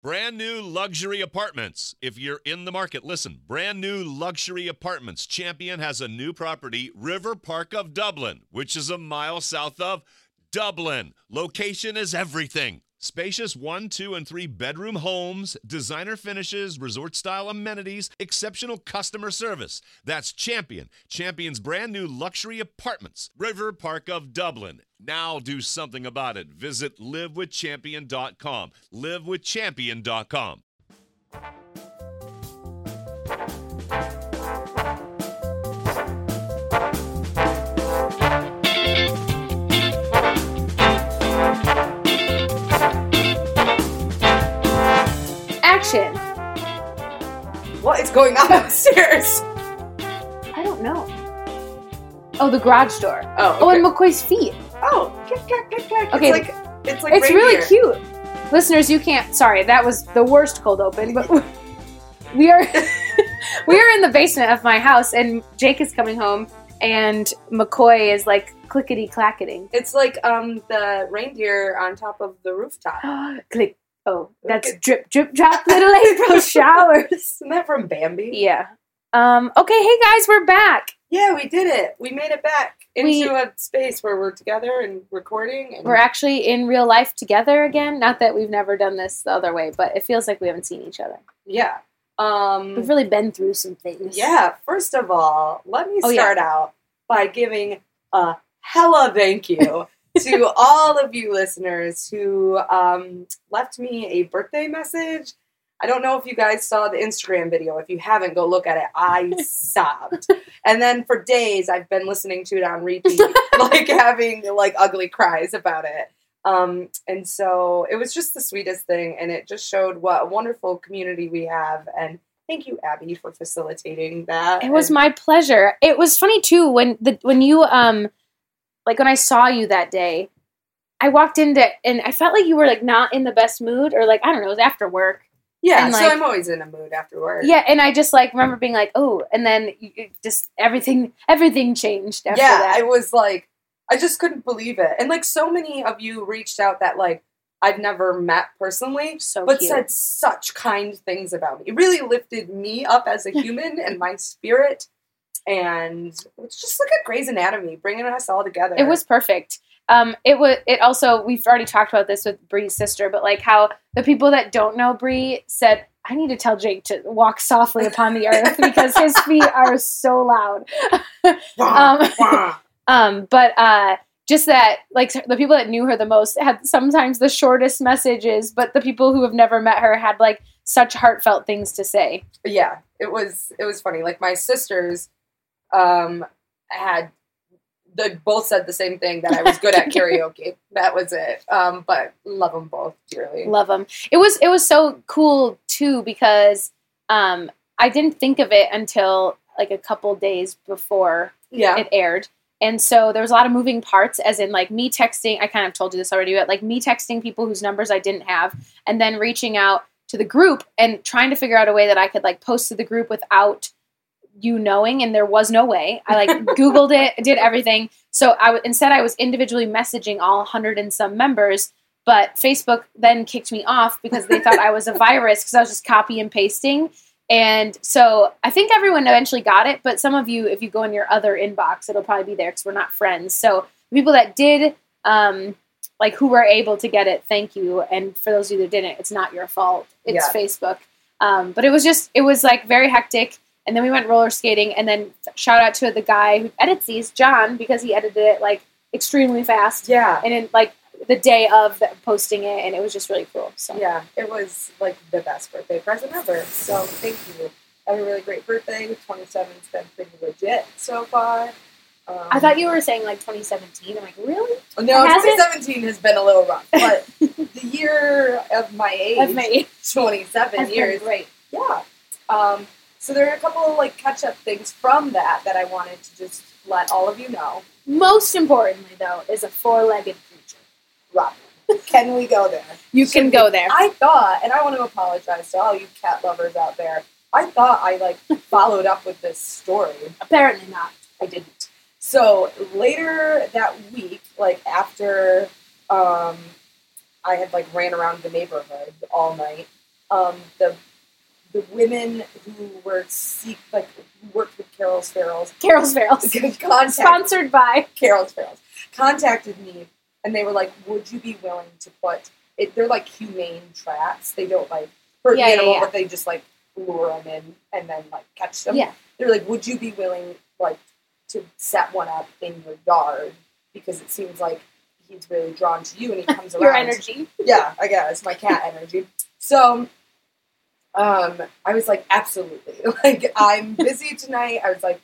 Brand new luxury apartments. If you're in the market, listen. Brand new luxury apartments. Champion has a new property, River Park of Dublin, which is a mile south of Dublin. Location is everything. Spacious 1, 2, and 3 bedroom homes, designer finishes, resort-style amenities, exceptional customer service. That's Champion. Champion's brand new luxury apartments. River Park of Dublin. Now do something about it. Visit livewithchampion.com. livewithchampion.com. Action. What is going on upstairs? I don't know. Oh, the garage door. Oh, okay. Oh, and McCoy's feet. Oh, click, click, click, click. Okay. It's like It's really reindeer. cute. Listeners, you can't. Sorry, that was the worst cold open, but we are we are in the basement of my house, and Jake is coming home, and McCoy is like clickety clacketing. It's like the reindeer on top of the rooftop. Click. Oh, that's drip, drip, drop, little April showers. Isn't that from Bambi? Yeah. Okay, hey guys, we're back. Yeah, we did it. We made it back into a space where we're together and recording. And We're actually in real life together again. Not that we've never done this the other way, but it feels like we haven't seen each other. yeah. We've really been through some things. Yeah, first of all, let me start out by giving a hella thank you to all of you listeners who left me a birthday message. I don't know if you guys saw the Instagram video. If you haven't, go look at it. I sobbed. And then for days, I've been listening to it on repeat, like having like ugly cries about it. And so it was just the sweetest thing. And it just showed what a wonderful community we have. And thank you, Abby, for facilitating that. It was my pleasure. It was funny too when you like when I saw you that day, I walked into and I felt like you were like not in the best mood, or like I don't know, it was after work. Yeah, and, so like, I'm always in a mood after work. Yeah, and I just like remember being like, oh, and then just everything changed after that. It was like I just couldn't believe it. And like so many of you reached out that like I've never met personally, but cute. said such kind things about me. It really lifted me up as a human and my spirit. And it's just like a Grey's Anatomy, bringing us all together. It was perfect. It also, we've already talked about this with Bree's sister, but like how the people that don't know Bree said, I need to tell Jake to walk softly upon the earth because his feet are so loud. But just that, like the people that knew her the most had sometimes the shortest messages, but the people who have never met her had like such heartfelt things to say. Yeah, it was funny. Like my sisters, they both said the same thing, that I was good at karaoke. That was it. But love them both dearly. Love them. It was so cool too because I didn't think of it until like a couple days before it aired, and so there was a lot of moving parts. As in, like me texting. I kind of told you this already, but like me texting people whose numbers I didn't have, and then reaching out to the group and trying to figure out a way that I could like post to the group without you knowing, and there was no way. I like Googled it, did everything. So instead I was individually messaging all 100 and some members, but Facebook then kicked me off because they thought I was a virus because I was just copy and pasting. And so I think everyone eventually got it, but some of you, if you go in your other inbox, it'll probably be there because we're not friends. So the people that did, like who were able to get it, thank you. And for those of you that didn't, it's not your fault. It's Facebook. But it was like very hectic. And then we went roller skating, and then shout out to the guy who edits these, John, because he edited it like extremely fast. Yeah. And in like the day of posting it, and it was just really cool. So yeah, it was like the best birthday present ever. So thank you. Have a really great birthday. 27's been pretty legit so far. I thought you were saying like 2017. I'm like, really? No, 2017 has been a little rough, but the year of my age, 27 years. Great. Yeah. So there are a couple of like catch-up things from that I wanted to just let all of you know. Most importantly, though, is a four-legged creature. Robin. Can we go there? You can go there. I thought, and I want to apologize to all you cat lovers out there, I thought I like followed up with this story. Apparently not. I didn't. So later that week, like after I had like ran around the neighborhood all night, the women who were who worked with Carol's Ferals. Sponsored by Carol's Ferals. Contacted me, and they were like, would you be willing to put it? They're like humane traps. They don't like hurt the animal, but they just like lure them in and then like catch them. Yeah. They're like, would you be willing like to set one up in your yard? Because it seems like he's really drawn to you and he comes around. Your energy. Yeah, I guess. My cat energy. So I was like, absolutely. Like, I'm busy tonight. I was like,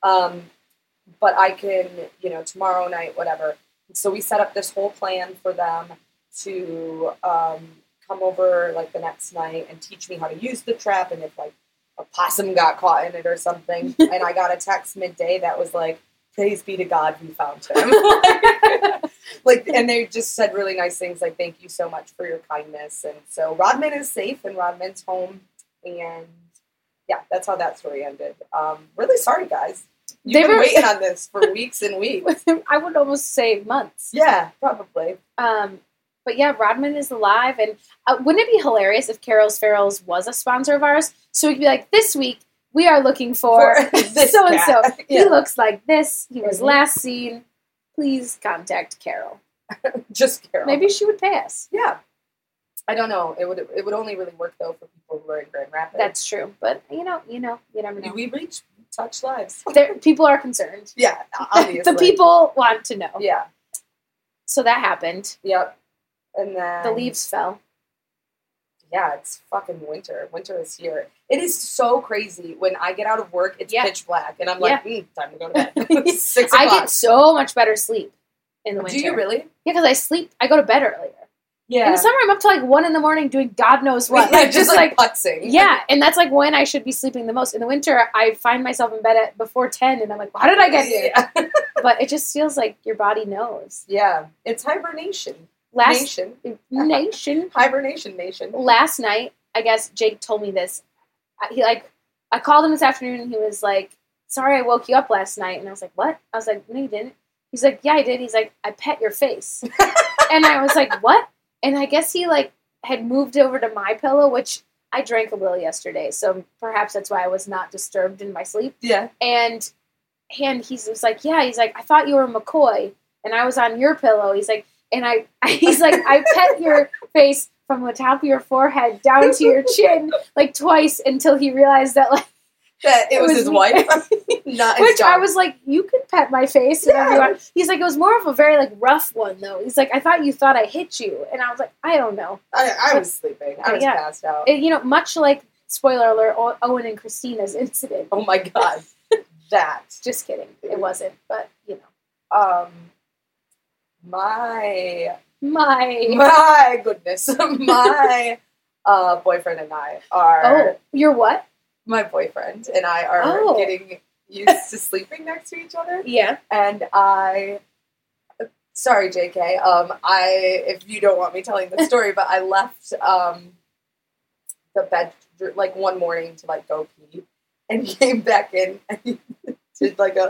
but I can, tomorrow night, whatever. So we set up this whole plan for them to come over, like, the next night and teach me how to use the trap and if, like, a possum got caught in it or something. And I got a text midday that was like, praise be to God, we found him. And they just said really nice things like, thank you so much for your kindness. And so Rodman is safe and Rodman's home. And yeah, that's how that story ended. Really sorry, guys. You've been waiting on this for weeks and weeks. I would almost say months. Yeah, probably. But yeah, Rodman is alive. And wouldn't it be hilarious if Carol's Ferals was a sponsor of ours? So we could be like, this week, we are looking for so-and-so. Yeah. He looks like this. He was last seen. Please contact Carol. Just Carol. Maybe she would pay us. Yeah. I don't know. It would only really work, though, for people who are in Grand Rapids. That's true. But, you never know. We touch lives. People are concerned. Yeah, obviously. The people want to know. Yeah. So that happened. Yep. And then the leaves fell. Yeah, it's fucking winter. Winter is here. It is so crazy. When I get out of work, it's pitch black. And I'm like, time to go to bed. 6 o'clock. I get so much better sleep in the winter. Do you really? Yeah, because I go to bed earlier. Yeah. In the summer, I'm up till like 1 a.m. doing God knows what. Yeah, just like putzing. Yeah, and that's like when I should be sleeping the most. In the winter, I find myself in bed before 10, and I'm like, how did I get here? Yeah. But it just feels like your body knows. Yeah, it's hibernation. Hibernation nation. Last night, I guess Jake told me this. I called him this afternoon, and he was like, sorry I woke you up last night. And I was like, what? I was like, no, you didn't. He's like, yeah, I did. He's like, I pet your face. And I was like, what? And I guess he had moved over to my pillow, which I drank a little yesterday. So perhaps that's why I was not disturbed in my sleep. Yeah. And he was like, yeah, he's like, I thought you were McCoy and I was on your pillow. He's like, he's like, I pet your face from the top of your forehead down to your chin twice until he realized that that it was his wife, not his Which dog. I was like, you could pet my face. And everyone. He's like, it was more of a very rough one though. He's like, I thought you thought I hit you, and I was like, I don't know. I was sleeping. I was passed out. Much like spoiler alert, Owen and Christina's incident. Oh my god, that. Just kidding. It wasn't, but My goodness, my boyfriend and I are. Oh, you're what? My boyfriend and I are getting used to sleeping next to each other. Yeah. And sorry, JK, if you don't want me telling the story, but I left the bed one morning to go pee and came back in and he did a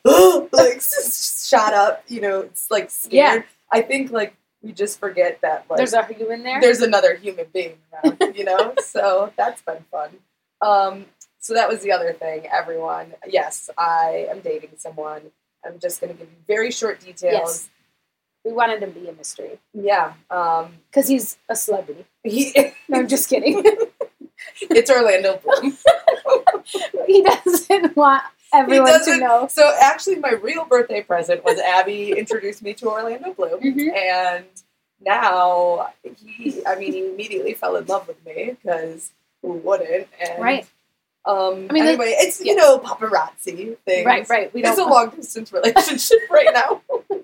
shot up, it's scared. Yeah. I think we just forget that there's a human there. There's another human being around, So that's been fun. So that was the other thing, everyone. Yes, I am dating someone. I'm just going to give you very short details. Yes. We wanted him to be a mystery. Yeah. Because he's a celebrity. No, I'm just kidding. It's Orlando Bloom. He doesn't want everyone to know. So actually, my real birthday present was Abby introduced me to Orlando Bloom. Mm-hmm. And now he immediately fell in love with me because who wouldn't? And, right. Anyway, it's, paparazzi thing. Right. It's a long-distance relationship right now.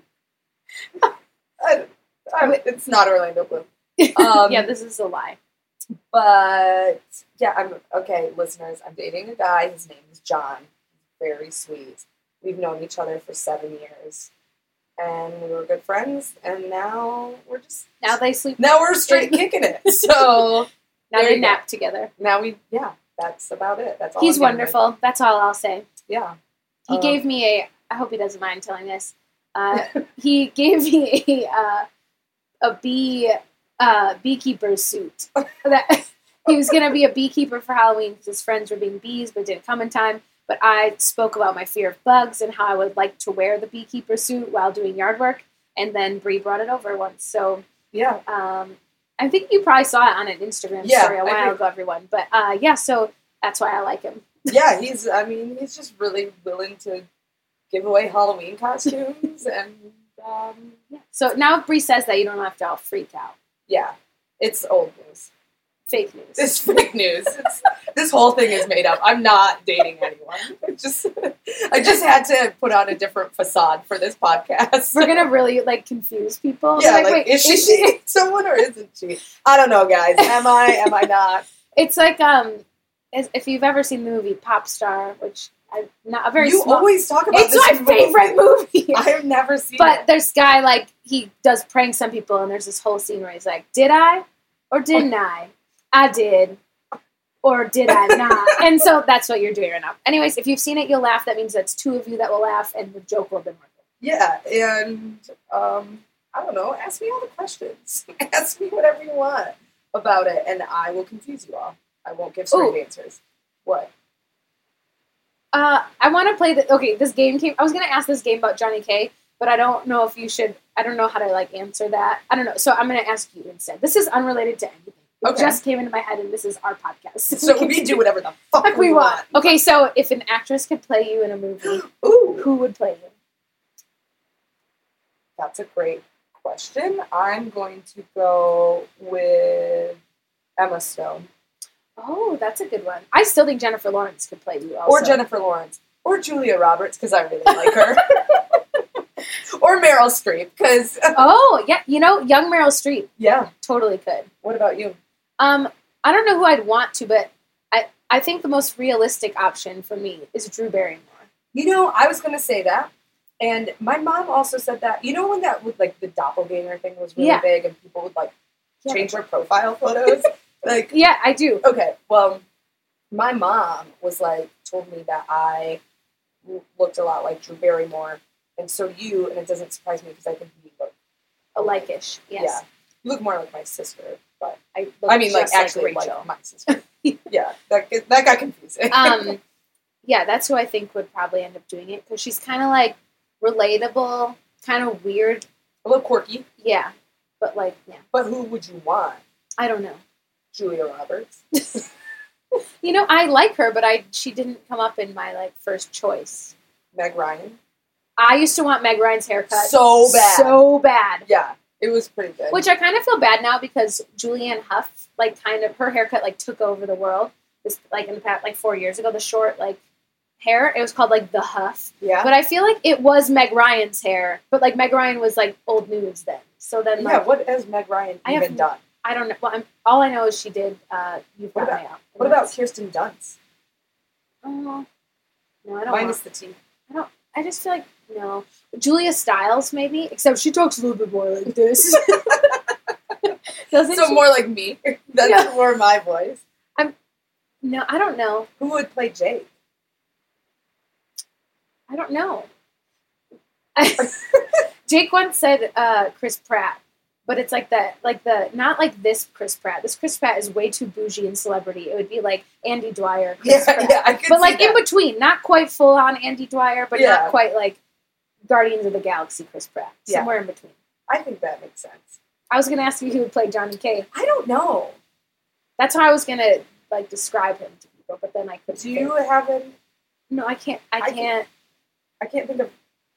It's not Orlando Bloom. Yeah, this is a lie. But, yeah, listeners, I'm dating a guy. His name is John. He's very sweet. We've known each other for 7 years. And we were good friends, and now we're just... Now they sleep... Now we're straight kicking it, so... Now they nap together. Now that's about it. That's all. He's wonderful. That's all I'll say. Yeah. He gave me I hope he doesn't mind telling this. He gave me a beekeeper suit. He was going to be a beekeeper for Halloween because his friends were being bees, but didn't come in time. But I spoke about my fear of bugs and how I would like to wear the beekeeper suit while doing yard work. And then Bree brought it over once. So, yeah. I think you probably saw it on an Instagram story a while ago, everyone. But, so that's why I like him. Yeah, he's just really willing to give away Halloween costumes. And, So now if Bree says that, you don't have to all freak out. Yeah. It's old news. Fake news. It's fake news. This whole thing is made up. I'm not dating anyone. I just had to put on a different facade for this podcast. We're gonna really confuse people. Yeah, wait, is she someone or isn't she? I don't know, guys. Am I not? It's like if you've ever seen the movie Pop Star, which I'm not a very. You always talk about. It's my favorite movie. I have never seen it. But there's guy he does pranks on people, and there's this whole scene where he's like, "Did I or didn't I? I did." Or did I not? And so that's what you're doing right now. Anyways, if you've seen it, you'll laugh. That means that's two of you that will laugh, and the joke will have been worth it. Yeah, and I don't know. Ask me all the questions. Ask me whatever you want about it, and I will confuse you all. I won't give straight answers. What? I want to play this game came. I was going to ask this game about Johnny K, but I don't know if you should. I don't know how to answer that. I don't know. So I'm going to ask you instead. This is unrelated to anything. It just came into my head, and this is our podcast. So we do whatever the fuck we want. Okay, so if an actress could play you in a movie, who would play you? That's a great question. I'm going to go with Emma Stone. Oh, that's a good one. I still think Jennifer Lawrence could play you also. Or Jennifer Lawrence. Or Julia Roberts, because I really like her. Or Meryl Streep, because... Oh, yeah. Young Meryl Streep. Yeah. Totally could. What about you? I don't know who I'd want to, but I think the most realistic option for me is Drew Barrymore. I was going to say that. And my mom also said that. When that with the doppelganger thing was really big and people would change their profile photos? Yeah, I do. Okay, well, my mom was told me that I looked a lot like Drew Barrymore. And so do you, and it doesn't surprise me because I think you look alike-ish. Yes. Yeah. You look more like my sister, but actually like my sister. Yeah, that got confusing. Yeah, that's who I think would probably end up doing it because she's kind of relatable, kind of weird, a little quirky. Yeah, but yeah. But who would you want? I don't know. Julia Roberts. I like her, but she didn't come up in my first choice. Meg Ryan. I used to want Meg Ryan's haircut so bad. Yeah. It was pretty good. Which I kind of feel bad now because Julianne Hough, her haircut, took over the world. This, in the past, 4 years ago, the short, hair, it was called, the Huff. Yeah. But I feel like it was Meg Ryan's hair. But, Meg Ryan was, old news then. So then, yeah, what has Meg Ryan even done? I don't know. Well, all I know is she did You've Got Mail. What about Kirsten Dunst? Oh, no, I don't Minus the teeth. I just feel no. Julia Stiles, maybe, except she talks a little bit more like this. So more like me. That's more my voice. No, I don't know. Who would play Jake? I don't know. Jake once said Chris Pratt, but it's not this Chris Pratt. This Chris Pratt is way too bougie and celebrity. It would be Andy Dwyer, Chris Pratt. Yeah, I could see that. In between, not quite full on Andy Dwyer, but not quite Guardians of the Galaxy Chris Pratt. Somewhere in between. I think that makes sense. I was going to ask you who would play Johnny K. I don't know. That's how I was going to describe him to people, but then I couldn't. Do you have him? No, I can't. I can't think of.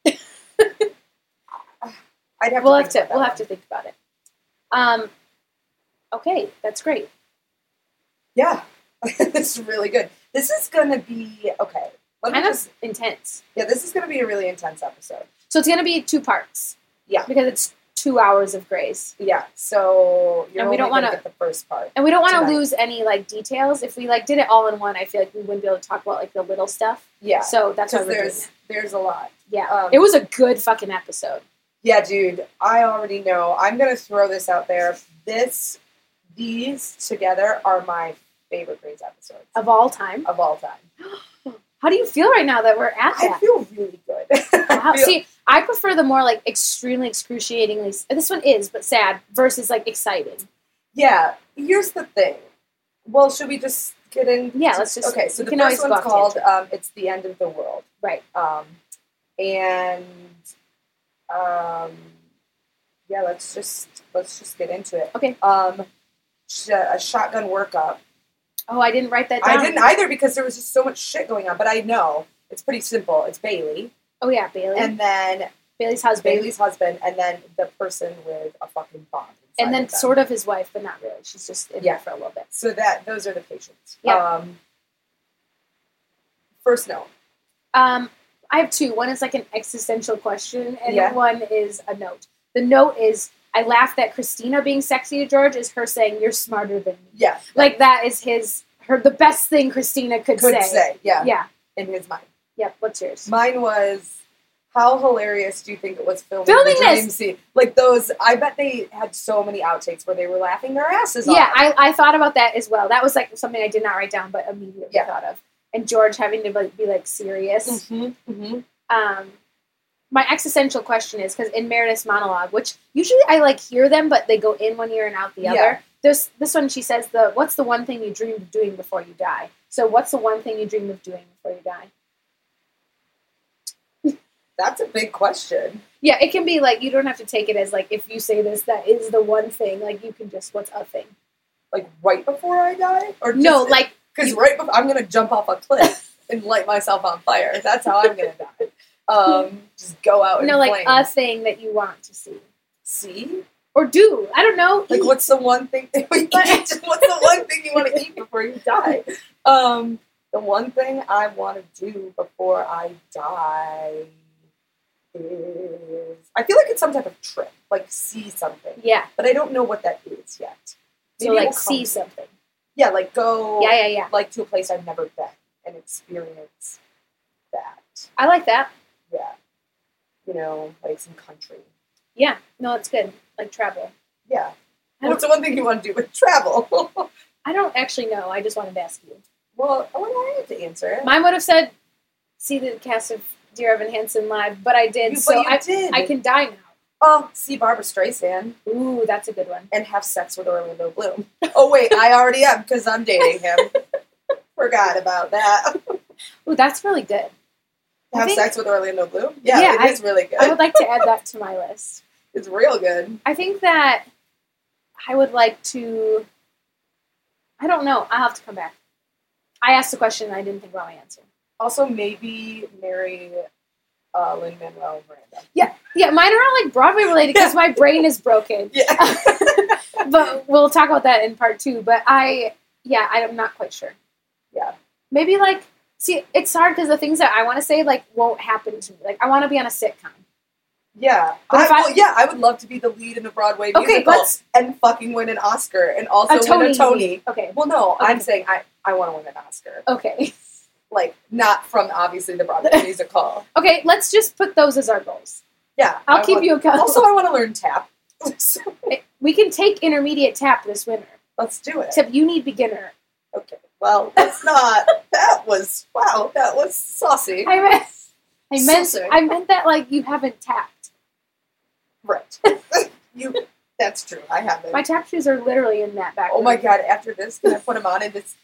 We'll have to think about it. Okay, that's great. Yeah, it's really good. This is going to be okay. Intense. Yeah, this is going to be a really intense episode. So it's going to be 2 parts. Yeah, because it's 2 hours of grace. Yeah, so we don't want to get the first part, and we don't want to lose any details. If we did it all in one, I feel like we wouldn't be able to talk about the little stuff. Yeah, so that's why there's a lot. Yeah, it was a good fucking episode. Yeah, dude, I already know. I'm gonna throw this out there. These together are my favorite Grey's episodes of all time. Of all time. How do you feel right now that we're at that? I feel really good. Wow. See, I prefer the more extremely excruciatingly. This one is, but sad versus exciting. Yeah. Here's the thing. Well, should we just get in? Yeah, let's just. Okay, so the first one's called "It's the End of the World." Right. Yeah, let's just get into it. Okay. A shotgun workup. Oh, I didn't write that down. I didn't either because there was just so much shit going on. But I know it's pretty simple. It's Bailey. Oh yeah, Bailey. And then Bailey's husband, and then the person with a fucking bomb. And then sort of his wife, but not really. She's just in there for a little bit. So those are the patients. Yeah. First note. I have two. One is like an existential question, and one is a note. The note is, I laughed at Christina being sexy to George is her saying, "You're smarter than me." Yeah. Like that is the best thing Christina could say. Yeah. Yeah. In his mind. Yep. What's yours? Mine was, how hilarious do you think it was filming the dream this scene? Like those, I bet they had so many outtakes where they were laughing their asses off. Yeah, I thought about that as well. That was like something I did not write down, but immediately thought of. And George having to be like serious. Mm-hmm. Mm-hmm. My existential question is, because in Meredith's monologue, which usually I like hear them, but they go in one ear and out the other. This one, she says, what's the one thing you dreamed of doing before you die? So what's the one thing you dreamed of doing before you die? That's a big question. Yeah, it can be like, you don't have to take it as like, if you say this, that is the one thing. Like, you can just, what's a thing? Like, right before I die? Or no, like... Because right before, I'm going to jump off a cliff and light myself on fire. That's how I'm going to die. Just go out and like a thing that you want to see. See? Or do. I don't know. Like, what's the one thing that we eat? What's the one thing you want to eat before you die? The one thing I want to do before I die is... I feel like it's some type of trip. Like, see something. Yeah. But I don't know what that is yet. Maybe so, like, see something. Yeah, like, go... Yeah. Like, to a place I've never been and experience that. I like that. Yeah. You know, like some country. Yeah. No, it's good. Like travel. Yeah. What's the one thing you want to do with travel? I don't actually know. I just wanted to ask you. Well, I have to answer it. Mine would have said, see the cast of Dear Evan Hansen live, but I did. I can die now. Oh, see Barbara Streisand. Ooh, that's a good one. And have sex with Orlando Bloom. Oh, wait, I already am because I'm dating him. Forgot about that. Ooh, that's really good. Have sex with Orlando Bloom? Yeah, it is really good. I would like to add that to my list. It's real good. I think that I would like to... I don't know. I'll have to come back. I asked the question and I didn't think about my answer. Also, maybe marry Lin-Manuel Miranda. Yeah, mine are all like Broadway related because my brain is broken. Yeah. But we'll talk about that in part 2. But I'm not quite sure. Yeah. Maybe like... See, it's hard because the things that I want to say, like, won't happen to me. Like, I want to be on a sitcom. Yeah. I would love to be the lead in a Broadway musical and fucking win an Oscar and also win a Tony. Okay. Well, no, okay. I'm saying I want to win an Oscar. Okay. Like, not from, obviously, the Broadway musical. Okay, let's just put those as our goals. Yeah. I'll keep you accountable. Also, I want to learn tap. We can take intermediate tap this winter. Let's do it. Except you need beginner. Okay. Well, let's not. That was saucy. I meant that like you haven't tapped. Right. That's true. I haven't. My tap shoes are literally in that back. Oh my god! After this, can I put them on and just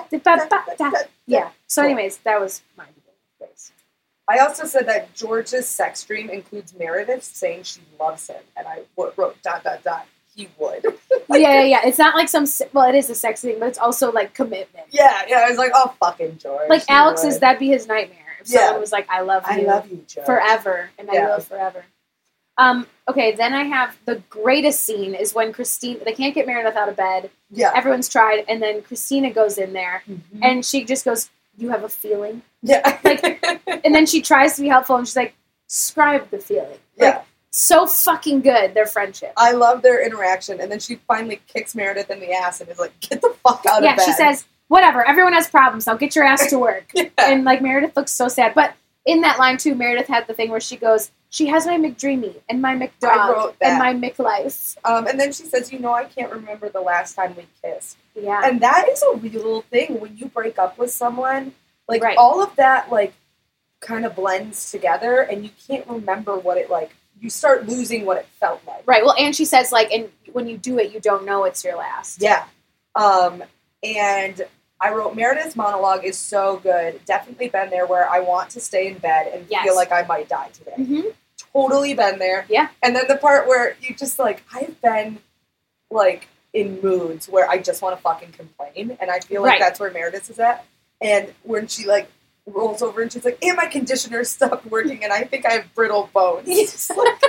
yeah. So, anyways, that was my place. I also said that George's sex dream includes Meredith saying she loves him, and I wrote ... He would. Yeah. It's not like it is a sex thing, but it's also like commitment. Yeah. I was like, oh, fucking George. Like Alex's, that'd be his nightmare. If someone was like, I love you George. Forever, and I will forever. Okay, then I have the greatest scene is when Christina, they can't get Meredith out of bed. Yeah. Everyone's tried, and then Christina goes in there, and she just goes, you have a feeling? Yeah. Like, and then she tries to be helpful, and she's like, describe the feeling. Yeah. So fucking good, their friendship. I love their interaction. And then she finally kicks Meredith in the ass and is like, get the fuck out of bed. Yeah, she says, whatever, everyone has problems. I'll get your ass to work. Yeah. And, like, Meredith looks so sad. But in that line, too, Meredith had the thing where she goes, she has my McDreamy and my McDog and my McLife. And then she says, I can't remember the last time we kissed. Yeah. And that is a real thing. When you break up with someone, like, right. all of that, like, kind of blends together and you can't remember what it, like, you start losing what it felt like. Right. Well, and she says, like, and when you do it, you don't know it's your last. Yeah. And I wrote, Meredith's monologue is so good. Definitely been there where I want to stay in bed and feel like I might die today. Mm-hmm. Totally been there. Yeah. And then the part where you just like, I've been like in moods where I just want to fucking complain. And I feel like that's where Meredith is at. And when she like rolls over and she's like, and my conditioner stopped working and I think I have brittle bones. It's like,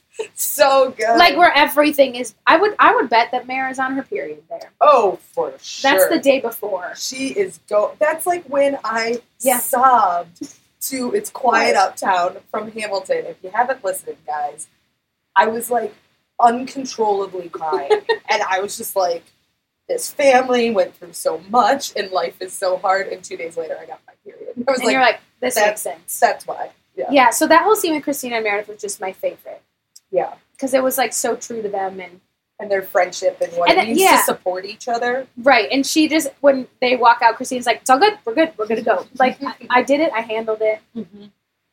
so good. Like where everything is. I would bet that Mare is on her period there. Oh, for sure. That's the day before. She is That's like when I sobbed to It's Quiet Uptown from Hamilton. If you haven't listened, guys, I was like uncontrollably crying. And I was just like, this family went through so much and life is so hard. And 2 days later, I got my period. I was and you're like, this makes sense. That's why. Yeah, so that whole scene with Christina and Meredith was just my favorite. Yeah. Because it was like so true to them and their friendship and what it means to support each other. Right. And she just, when they walk out, Christina's like, it's all good. We're good. We're going to go. Like, I did it. I handled it. Mm-hmm.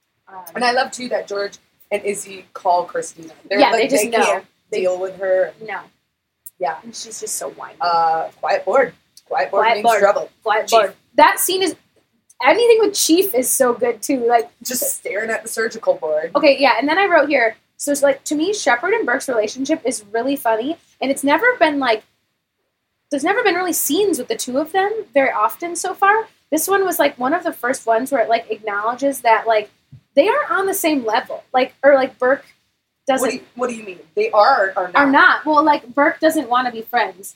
And I love, too, that George and Izzy call Christina. They just know. Can't deal with her. No. Yeah. And she's just so whiny. Quiet board. Quiet board means trouble. Quiet board. That scene is, anything with Chief is so good, too. Like, just staring at the surgical board. Okay, yeah. And then I wrote here, so it's like, to me, Shepard and Burke's relationship is really funny. And it's never been like, there's never been really scenes with the two of them very often so far. This one was like one of the first ones where it like acknowledges that like they aren't on the same level. Like, or like Burke doesn't. What do you mean? They are or not? Are not. Well, like Burke doesn't want to be friends.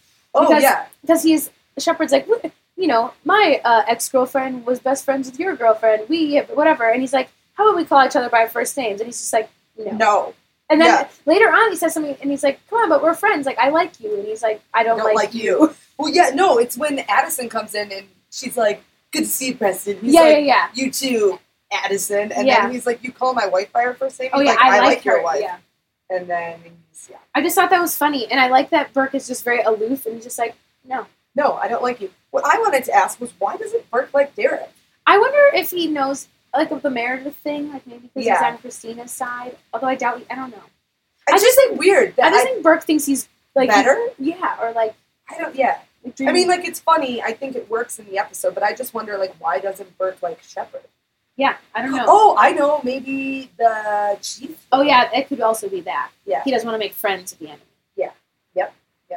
Because Shepard's like, you know, my ex-girlfriend was best friends with your girlfriend. Whatever. And he's like, how about we call each other by our first names? And he's just like, no. And then later on he says something and he's like, come on, but we're friends. Like, I like you. And he's like, I don't like you. Well, yeah, no, it's when Addison comes in and she's like, good to see you, Preston. He's like, you too, Addison. And then he's like, you call my wife by her first name? He's like, I like your wife. Yeah. And then I just thought that was funny. And I like that Burke is just very aloof and he's just like, no. No, I don't like you. What I wanted to ask was, why doesn't Burke like Derek? I wonder if he knows, like, of the Meredith thing, like, maybe because he's on Christina's side. Although I doubt, I don't know. I just think weird. I just think Burke thinks he's, like... Better? Or, like... I mean, like, it's funny. I think it works in the episode, but I just wonder, like, why doesn't Burke like Shepard? Yeah, I don't know. Oh, I know. Maybe the Chief? Oh, yeah, it could also be that. Yeah. He doesn't want to make friends with the enemy. Yeah. Yep.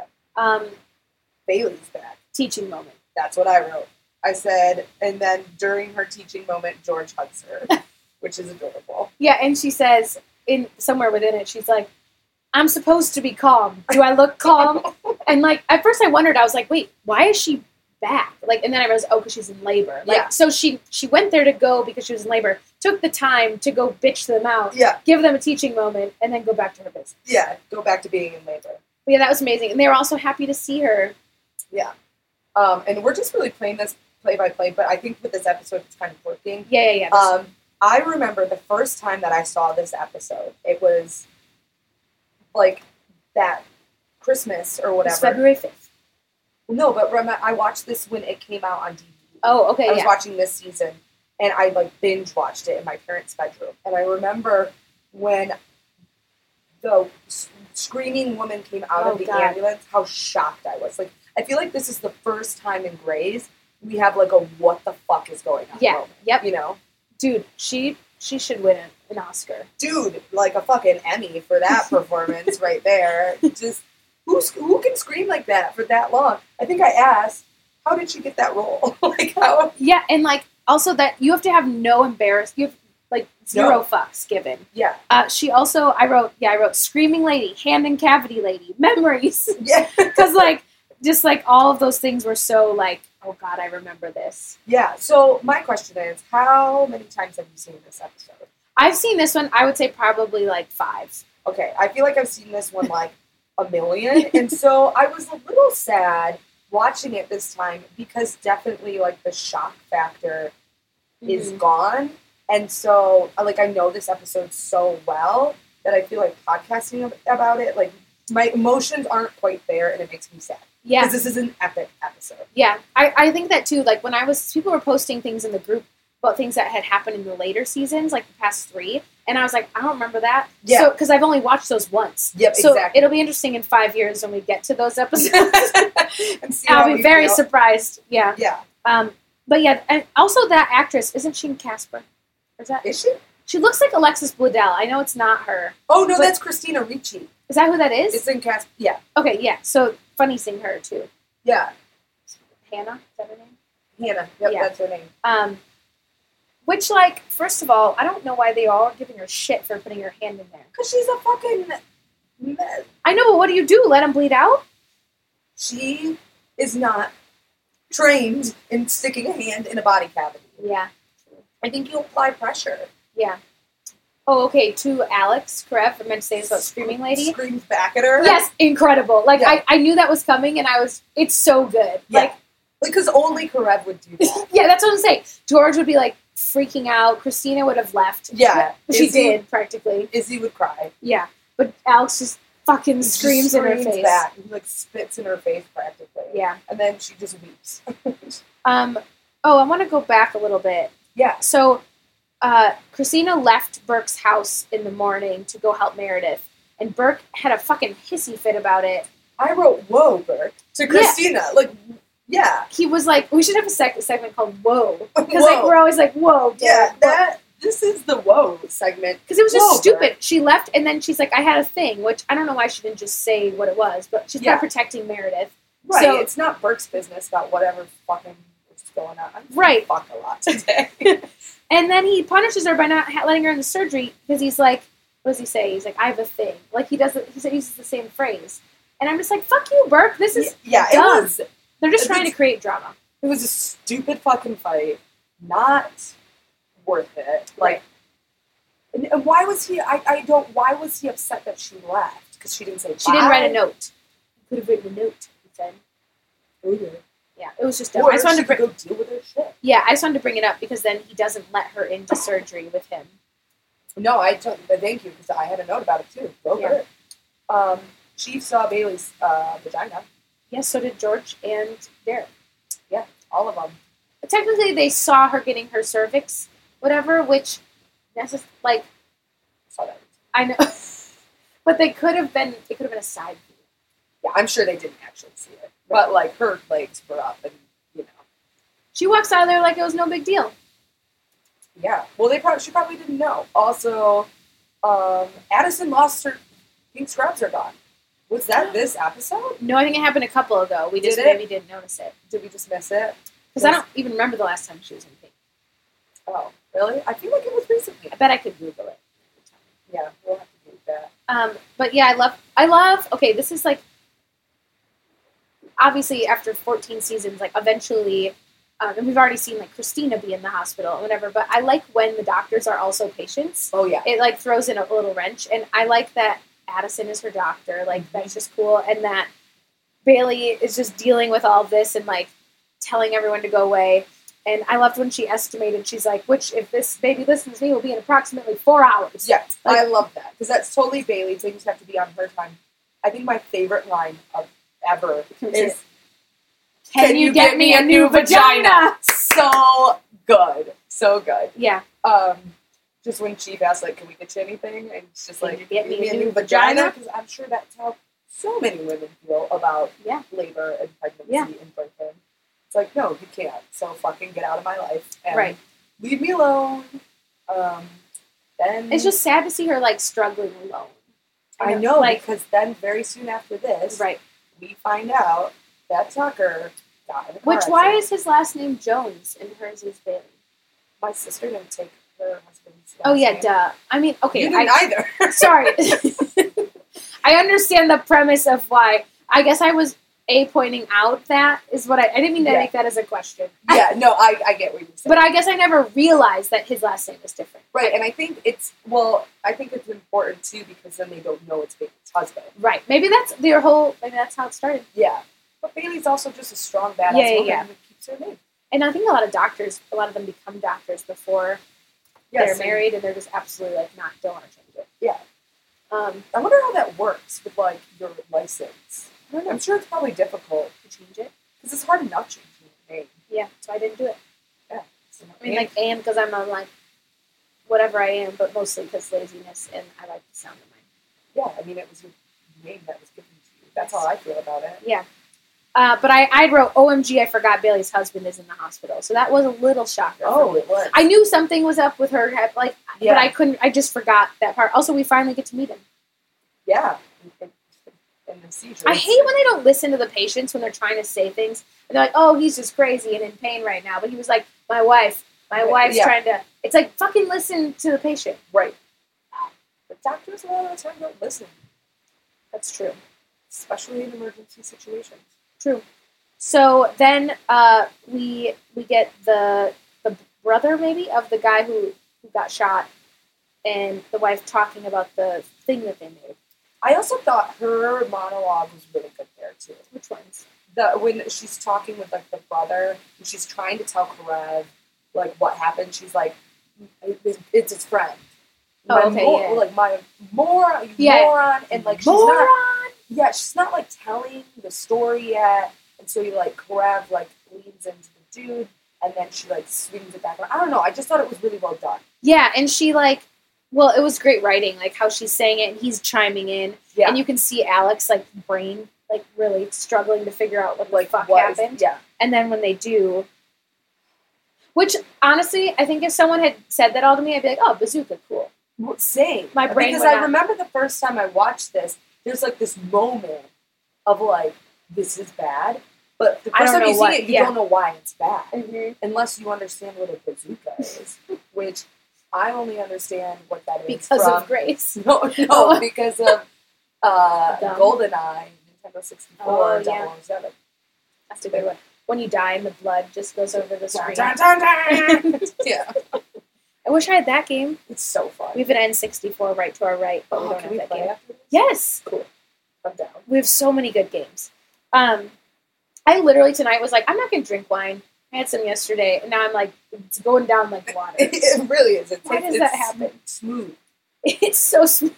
Bailey's back. Teaching moment. That's what I wrote. I said, and then during her teaching moment, George hugs her, which is adorable. Yeah, and she says, somewhere within it, she's like, I'm supposed to be calm. Do I look calm? And, like, at first I wondered, I was like, wait, why is she back? Like, and then I realized, because she's in labor. Like, so she went there to go because she was in labor, took the time to go bitch them out, give them a teaching moment, and then go back to her business. Yeah, go back to being in labor. But yeah, that was amazing. And they were also happy to see her. Yeah. And we're just really playing this play-by-play, but I think with this episode, it's kind of working. Yeah. I remember the first time that I saw this episode, it was, like, that Christmas or whatever. It's February 5th. No, but I watched this when it came out on DVD. Oh, okay, I was watching this season, and I, like, binge-watched it in my parents' bedroom. And I remember when the screaming woman came out of the ambulance, how shocked I was. Like, I feel like this is the first time in Grey's we have, like, a what the fuck is going on moment. Yep. You know? Dude, she should win an Oscar. Dude, like a fucking Emmy for that performance right there. Just, who can scream like that for that long? I think I asked, how did she get that role? Like, how? Yeah, and, like, also that you have to have no embarrassment. You have, like, zero fucks given. Yeah. She also, I wrote screaming lady, hand and cavity lady, memories. Yeah. Because, like, just, like, all of those things were so, like, oh, God, I remember this. Yeah, so my question is, how many times have you seen this episode? I've seen this one, I would say probably, like, 5. Okay, I feel like I've seen this one, like, a million. And so I was a little sad watching it this time because definitely, like, the shock factor is gone. And so, like, I know this episode so well that I feel like podcasting about it, like, my emotions aren't quite there and it makes me sad. Yeah. Because this is an epic episode. Yeah. I think that too, like when people were posting things in the group about things that had happened in the later seasons, like the past 3. And I was like, I don't remember that. Yeah. So, because I've only watched those once. Yep, so exactly. It'll be interesting in 5 years when we get to those episodes. I'll be very surprised. Yeah. Yeah. But yeah, and also that actress, isn't she in Casper? Is she? She looks like Alexis Bledel. I know it's not her. Oh, no, that's Christina Ricci. Is that who that is? It's in Casper. Yeah. Okay, yeah. So, funny seeing her, too. Yeah. Hannah? Is that her name? Hannah. Yep, yeah. That's her name. Which, like, first of all, I don't know why they all are giving her shit for putting her hand in there. Because she's a fucking mess. I know, but what do? Let him bleed out? She is not trained in sticking a hand in a body cavity. Yeah. I think you apply pressure. Yeah. Oh, okay. To Alex Karev, I meant to say this about Screaming Lady. Screams back at her. Yes, incredible. Like, yeah. I knew that was coming, and it's so good. Yeah. Like, because only Karev would do that. Yeah, that's what I'm saying. George would be, like, freaking out. Christina would have left. Yeah. She did, practically. Izzy would cry. Yeah. But Alex just fucking screams in her face. Back. He, like, spits in her face, practically. Yeah. And then she just weeps. I want to go back a little bit. Yeah. So, Christina left Burke's house in the morning to go help Meredith, and Burke had a fucking hissy fit about it. I wrote, "Whoa, Burke," to Christina. Yeah. Like, yeah. He was like, we should have a segment called "Whoa," because like we're always like, "Whoa." Yeah, this is the "Whoa" segment because it was just stupid. Burke. She left, and then she's like, "I had a thing," which I don't know why she didn't just say what it was, but she's not protecting Meredith. Right. So, it's not Burke's business about whatever fucking is going on. Right. Fuck a lot today. And then he punishes her by not letting her in the surgery because he's like, what does he say? He's like, I have a thing. Like, he uses the same phrase. And I'm just like, fuck you, Burke. This is dumb. They're just trying to create drama. It was a stupid fucking fight. Not worth it. Like, and why was he, why was he upset that she left? Because she didn't say bye? She didn't write a note. You could have written a note, he said. Okay. Yeah, it was just dumb. Or I just wanted to go deal with her shit. Yeah, I just wanted to bring it up because then he doesn't let her into surgery with him. No, thank you because I had a note about it too. Go for it. She saw Bailey's vagina. Yes, so did George and Derek. Yeah, all of them. But technically, they saw her getting her cervix, whatever. Which, that's like, saw that. I know, but they could have been. It could have been a side view. Yeah, I'm sure they didn't actually see it. But, like, her legs were up and, you know. She walks out of there like it was no big deal. Yeah. Well, she probably didn't know. Also, Addison lost her pink scrubs are gone. Was that this episode? No, I think it happened a couple ago. We just maybe didn't notice it. Did we just miss it? Because I don't even remember the last time she was in pink. Oh, really? I feel like it was recently. I bet I could Google it. Yeah, we'll have to do that. But yeah, I love, okay, this is like, obviously, after 14 seasons, like, eventually, and we've already seen, like, Christina be in the hospital and whatever, but I like when the doctors are also patients. Oh, yeah. It, like, throws in a little wrench, and I like that Addison is her doctor. Like, that's just cool, and that Bailey is just dealing with all this and, like, telling everyone to go away, and I loved when she estimated, she's like, which, if this baby listens to me, will be in approximately 4 hours. Yeah, like, I love that, because that's totally Bailey. Things have to be on her time. I think my favorite line of ever is, can you get me a new vagina? So good. So good. Yeah. Just when Chief asks, like, can we get you anything? And it's just like, get me a new vagina? Because I'm sure that's how so many women feel about labor and pregnancy and birthing. It's like, no, you can't. So fucking get out of my life. And leave me alone. Then it's just sad to see her, like, struggling alone. I know, like, because then very soon after this, we find out that Tucker died in a car accident. Why is his last name Jones and hers is Bailey? My sister didn't take her husband's last name. Duh. I mean, okay. You didn't either. Sorry. I understand the premise of why. I guess I was pointing out that is what I didn't mean to make that as a question. Yeah, no, I get what you're saying. But I guess I never realized that his last name is different. Right, and I think it's important too because then they don't know it's Bailey's husband. Right. Maybe that's how it started. Yeah. But Bailey's also just a strong, badass woman who keeps her name. And I think a lot of them become doctors before they're married, and they're just absolutely, like, don't want to change it. Yeah. I wonder how that works with, like, your license. I don't know. I'm sure it's probably difficult to change it. Because it's hard enough changing your name. Yeah, so I didn't do it. Yeah. I mean, like, and because I'm on, like, whatever I am, but mostly because laziness, and I like the sound of mine. Yeah, I mean, it was your name that was given to you. That's how I feel about it. Yeah. But I wrote, OMG, I forgot Bailey's husband is in the hospital. So that was a little shocker. Oh, it was. I knew something was up with her, like, but I just forgot that part. Also, we finally get to meet him. Yeah. In the seizures. I hate when they don't listen to the patients when they're trying to say things. And they're like, oh, he's just crazy and in pain right now. But he was like, my wife's trying to, it's like, fucking listen to the patient. Right. But doctors a lot of the time don't listen. That's true. Especially in emergency situations. True. So then we get the brother, maybe, of the guy who got shot, and the wife talking about the thing that they made. I also thought her monologue was really good there, too. Which ones? When she's talking with, like, the brother, and she's trying to tell Karev, like, what happened. She's like, it's his friend. Like, my moron. And, like, she's not... she's not, like, telling the story yet. And so, like, Karev, like, leans into the dude, and then she, like, swings it back around. I don't know. I just thought it was really well done. Yeah, and she, like... Well, it was great writing, like, how she's saying it, and he's chiming in. Yeah. And you can see Alex, like, brain, like, really struggling to figure out what the fuck happened. And then when they do... Which, honestly, I think if someone had said that all to me, I'd be like, oh, bazooka, cool. Same. My brain Because I remember the first time I watched this, there's, like, this moment of, like, this is bad. But the first time you see it, you don't know why it's bad. Mm-hmm. Unless you understand what a bazooka is. Which I only understand what that is because of Grace. No, because of GoldenEye, Nintendo 64, 007. That's a good one. When you die and the blood just goes over the screen. Dun, dun, dun, dun. Yeah. I wish I had that game. It's so fun. We have an N64 right to our right, but we don't have that game. Yes. Cool. I'm down. We have so many good games. I literally tonight was like, I'm not going to drink wine. I had some yesterday, and now I'm like, it's going down like water. It really is. Why does that happen? Smooth. It's so smooth.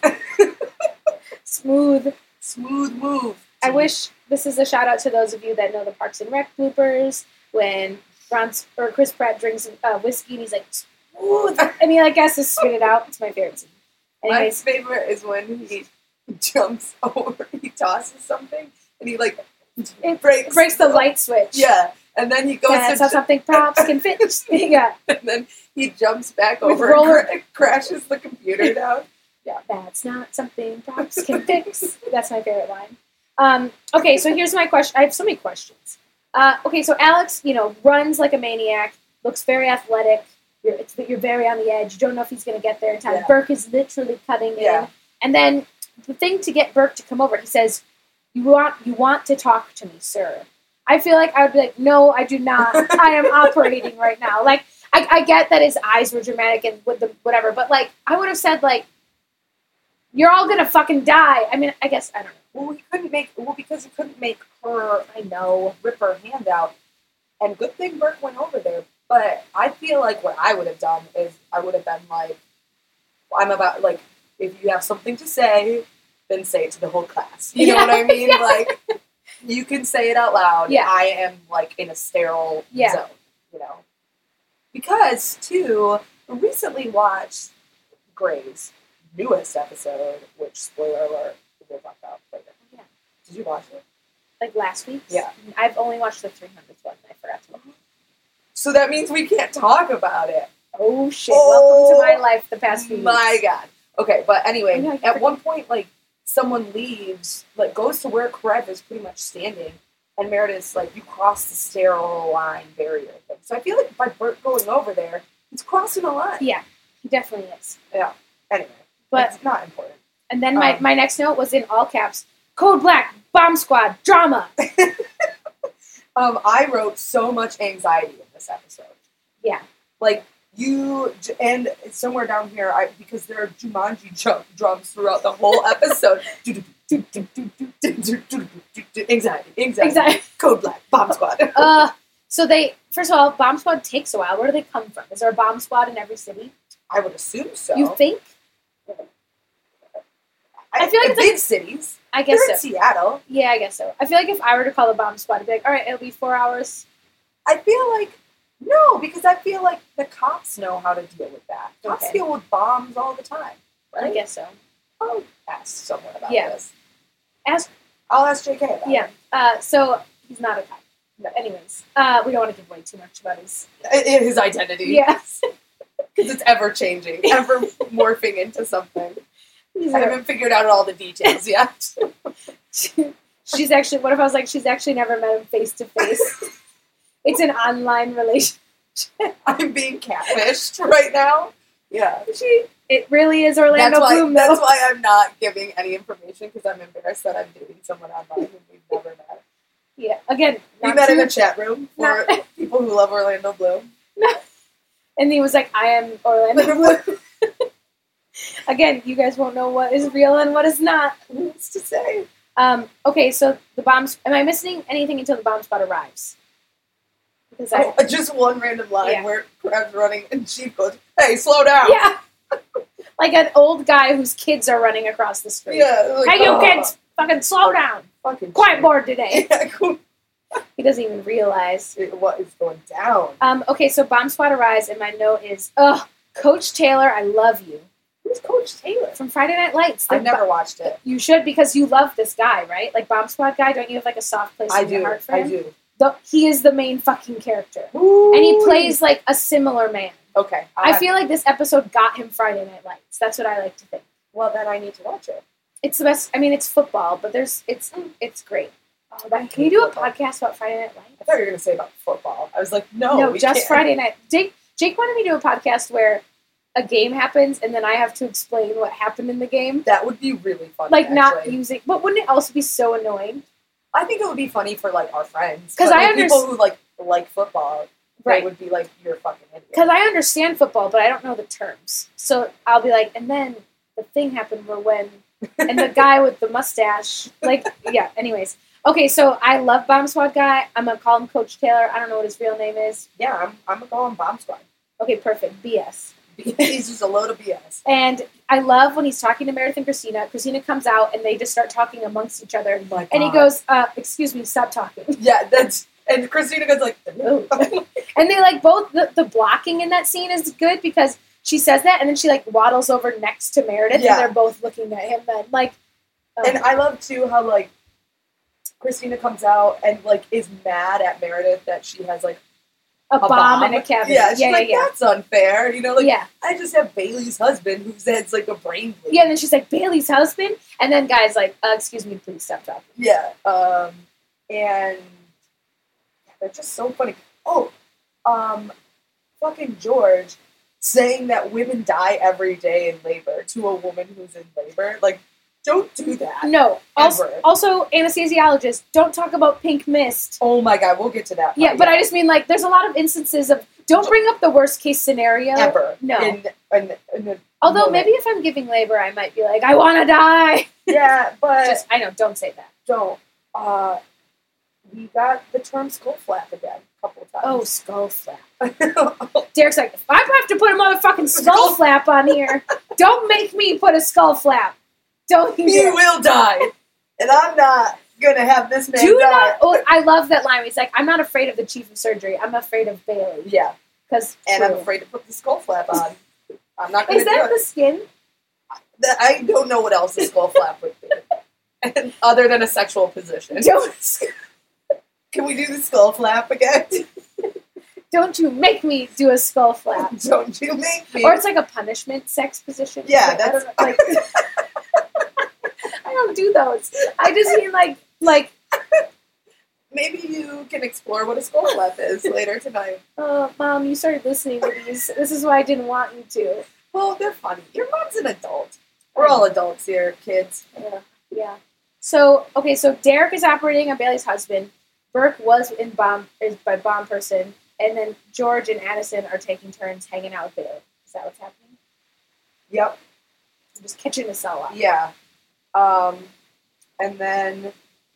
Smooth. Smooth move. I wish this is a shout out to those of you that know the Parks and Rec bloopers when Chris Pratt drinks whiskey and he's like, smooth. And he, like, has to spit it out. It's my favorite scene. Anyways. My favorite is when he jumps over, he tosses something, and he, like, breaks the light switch. Yeah. And then he goes that's how something props can fit. Yeah. And then he jumps back over and crashes the computer down. Yeah. That's not something props can fix. That's my favorite line. Okay, so here's my question. I have so many questions. Okay, so Alex, runs like a maniac, looks very athletic. You're very on the edge. You don't know if he's going to get there in time. Yeah. Burke is literally cutting in. And then the thing to get Burke to come over, he says, you want to talk to me, sir. I feel like I would be like, no, I do not. I am operating right now. Like, I get that his eyes were dramatic and with the whatever, but, like, I would have said, like, you're all going to fucking die. I mean, I guess, I don't know. Because he couldn't make her, rip her hand out. And good thing Burke went over there. But I feel like what I would have done is I would have been like, if you have something to say, then say it to the whole class. You know what I mean? Yeah. Like, you can say it out loud. Yeah. I am, like, in a sterile zone, Because, too, we recently watched Grey's newest episode, which, spoiler alert, we'll talk about later. Yeah. Did you watch it? Like last week? Yeah. I've only watched the 300th one. I forgot to watch it. So that means we can't talk about it. Oh, shit. Welcome to my life the past few weeks. My God. Okay, but anyway, at one point, like, someone leaves, like, goes to where Karev is pretty much standing, and Meredith's like, you crossed the sterile line barrier thing. So I feel like by Bert going over there, he's crossing a line. Yeah, he definitely is. Yeah. Anyway. But it's not important. And then my next note was in all caps, Code Black, Bomb Squad, drama. I wrote so much anxiety in this episode. Yeah. Like, and somewhere down here, because there are Jumanji drums throughout the whole episode. Anxiety. Code Black, Bomb Squad. So first of all, Bomb Squad takes a while. Where do they come from? Is there a bomb squad in every city? I would assume so. You think? I feel like big cities. I guess They're in Seattle. Yeah, I guess so. I feel like if I were to call a bomb squad, I'd be like, all right, it'll be 4 hours. I feel like No, because I feel like the cops know how to deal with that. Cops deal with bombs all the time, right? I guess so. I'll ask someone about this. I'll ask JK about it. Yeah. So he's not a cop. But anyways, we don't want to give away too much about his identity. Yes. Because it's ever changing, ever morphing into something. I haven't figured out all the details yet. She's actually, what if I was like, she's actually never met him face to face? It's an online relationship. I'm being catfished right now. Yeah. It really is Orlando Bloom, though. That's why I'm not giving any information, because I'm embarrassed that I'm dating someone online who we've never met. Yeah. Again, we met in a chat room for people who love Orlando Bloom. No. And he was like, I am Orlando Bloom. Again, you guys won't know what is real and what is not. What's to say? Okay, so the bombs. Am I missing anything until the bomb spot arrives? Because just one random line where Crab's running and Chief goes, "Hey, slow down!" Yeah, like an old guy whose kids are running across the street. Yeah, like, hey, you kids, fucking slow down! Fucking quiet board today. Yeah, cool. He doesn't even realize what is going down. Okay, so bomb spot arrives, and my note is, Coach Taylor, I love you. Who's Coach Taylor? From Friday Night Lights. I've never watched it. You should, because you love this guy, right? Like, Bomb Squad guy, don't you have, like, a soft place in your heart for him? I do. He is the main fucking character. Ooh. And he plays, like, a similar man. Okay. I feel like this episode got him Friday Night Lights. That's what I like to think. Well, then I need to watch it. It's the best. I mean, it's football, but it's great. Oh, can you do a podcast about Friday Night Lights? I thought you were going to say about football. I was like, no, just can't. Friday Night. Jake wanted me to do a podcast where a game happens and then I have to explain what happened in the game. That would be really fun. Like, not using, but wouldn't it also be so annoying? I think it would be funny for, like, our friends. Because I understand people who like football, right, would be like, you're fucking idiot. Because I understand football, but I don't know the terms. So I'll be like, and then the thing happened where when, and the guy with the mustache, like, yeah. Anyways, okay, so I love Bomb Squad guy. I'm gonna call him Coach Taylor. I don't know what his real name is. Yeah, I'm gonna call him Bomb Squad. Okay, perfect. BS. He's just a load of BS. And I love when he's talking to Meredith and Christina. Christina comes out and they just start talking amongst each other. Oh, and he goes, excuse me, stop talking. Yeah, and Christina goes like, and they like both, the blocking in that scene is good because she says that and then she like waddles over next to Meredith and they're both looking at him then. Like, and I love too how like Christina comes out and like is mad at Meredith that she has like a bomb in a cabinet. Yeah, she's like, that's unfair. You know, like, yeah. I just have Bailey's husband who says, like, a brain bleed. Yeah, and then she's like, Bailey's husband? And then guy's like, excuse me, please stop talking. Yeah, and they're just so funny. Oh, fucking George saying that women die every day in labor to a woman who's in labor. Like, don't do that. No. Also, anesthesiologists, don't talk about pink mist. Oh my God, we'll get to that. Yeah, but I just mean, like, there's a lot of instances of, don't bring up the worst case scenario. Ever. No. Although moment. Maybe if I'm giving labor, I might be like, I want to die. Yeah, but. I know, don't say that. Don't. We got the term skull flap again a couple of times. Oh, skull flap. Derek's like, if I have to put a motherfucking skull flap on here, don't make me put a skull flap. He will die, and I'm not gonna have this man die. I love that line. He's like, I'm not afraid of the chief of surgery. I'm afraid of Bailey. Yeah, and I'm afraid to put the skull flap on. I'm not gonna. Is that the skin? I don't know what else a skull flap would be, other than a sexual position. Can we do the skull flap again? Don't you make me do a skull flap. Don't you make me. Or it's like a punishment sex position. Yeah, that's like. I don't do those. I just mean like. Maybe you can explore what a skull flap is later tonight. Oh, Mom, you started listening to these. This is why I didn't want you to. Well, they're funny. Your mom's an adult. We're all adults here, kids. Yeah. So Derek is operating on Bailey's husband. Burke was by bomb person. And then George and Addison are taking turns hanging out with Bailey. Is that what's happening? Yep. I'm just catching the cell up. Yeah. And then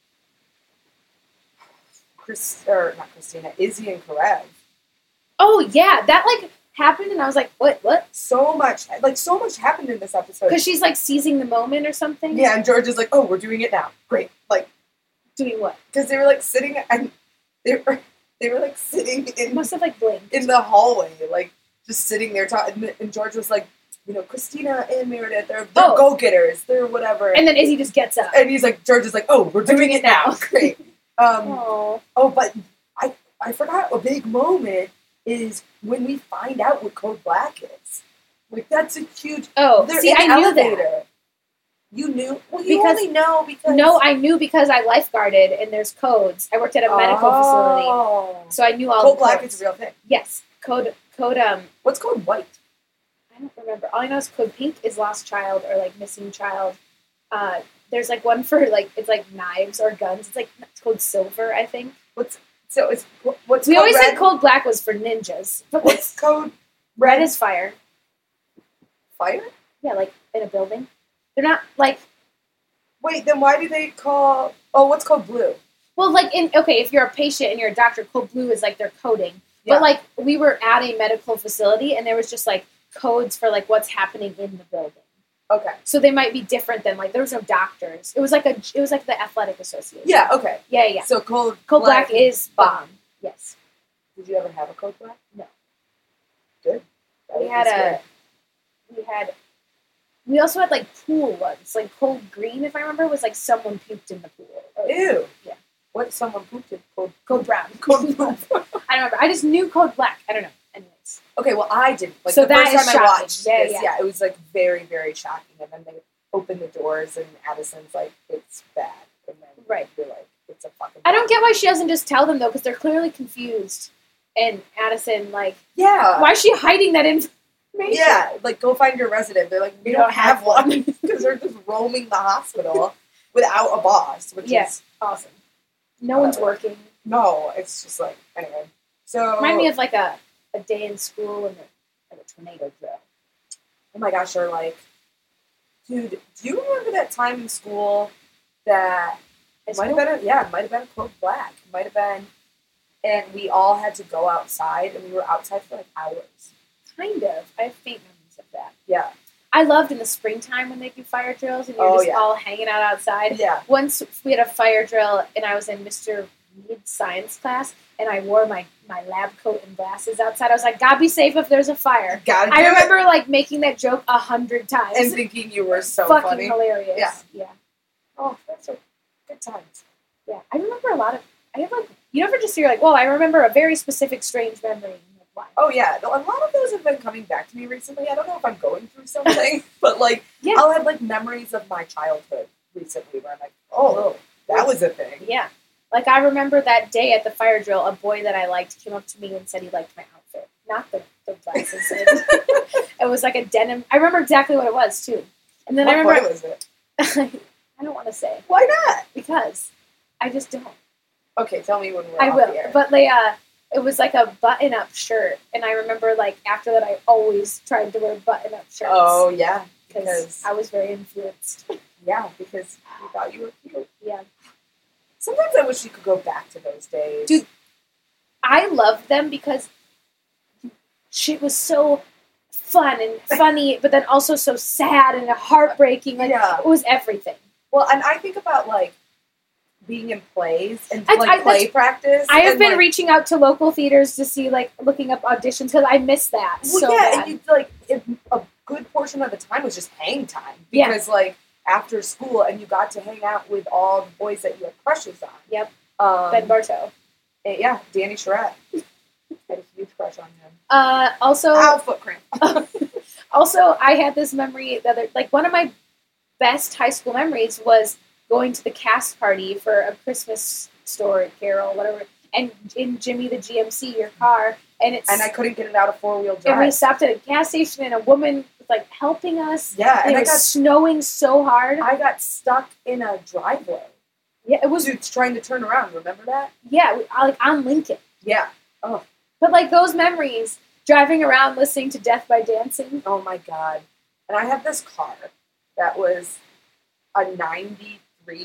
not Christina, Izzy and Karev. Oh yeah, that like happened, and I was like, what? So much happened in this episode. Because she's like seizing the moment or something. Yeah, and George is like, oh, we're doing it now. Great. Like, doing what? Because they were like sitting and They were like sitting in must have like blinked in the hallway, like just sitting there talking. And George was like, Christina and Meredith, they're go-getters, they're whatever. And then Izzy just gets up, and he's like, George is like, oh, we're doing it now. Great. But I forgot a big moment is when we find out what Code Black is. Like that's a huge. Oh, see, I knew that. You knew? Well, you only know because... No, I knew because I lifeguarded and there's codes. I worked at a medical facility. So I knew all Code Black is a real thing. Yes. Code, what's Code White? I don't remember. All I know is Code Pink is lost child or like missing child. There's like one for like, it's like knives or guns. It's Code Silver, I think. What's we always said Code Black was for ninjas. But what's Code Red is fire. Fire? Yeah, like in a building. They're not like... Wait, then why do they call... Oh, what's Code Blue? Well, like, if you're a patient and you're a doctor, Code Blue is like their coding. Yeah. But like, we were at a medical facility and there was just like codes for like what's happening in the building. Okay. So they might be different than like, there was no doctors. It was like the athletic association. Yeah, okay. Yeah. So Code Black is bomb. Yes. Did you ever have a Code Black? No. Good. We also had, like, pool ones. Like, Code Green, if I remember, was, like, someone puked in the pool. Ew. Yeah. What? Someone pooped in? Code Brown. Code Brown. I don't remember. I just knew Code Black. I don't know. Anyways. Okay, well, I didn't. Like, so the that first time shocking. I watched this, it was, like, very, very shocking. And then they open the doors, and Addison's like, it's bad. And then you're like, it's a fucking I don't get why she doesn't just tell them, though, because they're clearly confused. And Addison, like... Yeah. Why is she hiding that information? Yeah, like, go find your resident. They're like, we don't have one. Because they're just roaming the hospital without a boss, which is awesome. No one's working. No, it's just like, anyway. So remind me of, like, a day in school and a tornado drill. Oh my gosh, or like, dude, do you remember that time in school that it might have been a Code Black. It might have been, and we all had to go outside, and we were outside for, like, hours. Kind of. I have faint memories of that. Yeah. I loved in the springtime when they do fire drills and you're just all hanging out outside. Yeah. Once we had a fire drill and I was in Mr. Reed's science class and I wore my lab coat and glasses outside. I was like, God be safe if there's a fire. I remember like making that joke 100 times. And thinking you were so fucking funny. Hilarious. Yeah. Oh, that's a good times. Yeah. I remember you never just hear like, well, I remember a very specific strange memory. Oh, yeah. A lot of those have been coming back to me recently. I don't know if I'm going through something, but, like, I'll have, like, memories of my childhood recently where I'm like, oh, that was a thing. Yeah. Like, I remember that day at the fire drill, a boy that I liked came up to me and said he liked my outfit. Not the glasses. It was, like, a denim. I remember exactly what it was, too. And then what boy was it? I don't want to say. Why not? Because I just don't. Okay, tell me when we're I will. Here. But, it was like a button-up shirt, and I remember, like, after that, I always tried to wear button-up shirts. Oh, yeah. Because I was very influenced. Yeah, because you thought you were cute. Yeah. Sometimes I wish you could go back to those days. Dude, I loved them because shit was so fun and funny, but then also so sad and heartbreaking. Like, it was everything. Well, and I think about, like, being in plays and play practice. I have been reaching out to local theaters to see, like, looking up auditions because I miss that bad. And a good portion of the time was just hang time because, like, after school and you got to hang out with all the boys that you had crushes on. Yep. Ben Bartow. Yeah, Danny Charette. Had a huge crush on him. Also, foot cramp. Also, I had this memory one of my best high school memories was going to the cast party for a Christmas store carol, whatever, and in Jimmy the GMC, your car, and I couldn't get it out of 4-wheel drive. And we stopped at a gas station, and a woman was like helping us. Yeah, and it was snowing so hard. I got stuck in a driveway. Yeah, it was trying to turn around. Remember that? Yeah, like on Lincoln. Yeah. Oh, but like those memories, driving around listening to Death by Dancing. Oh my God! And I had this car that was a '93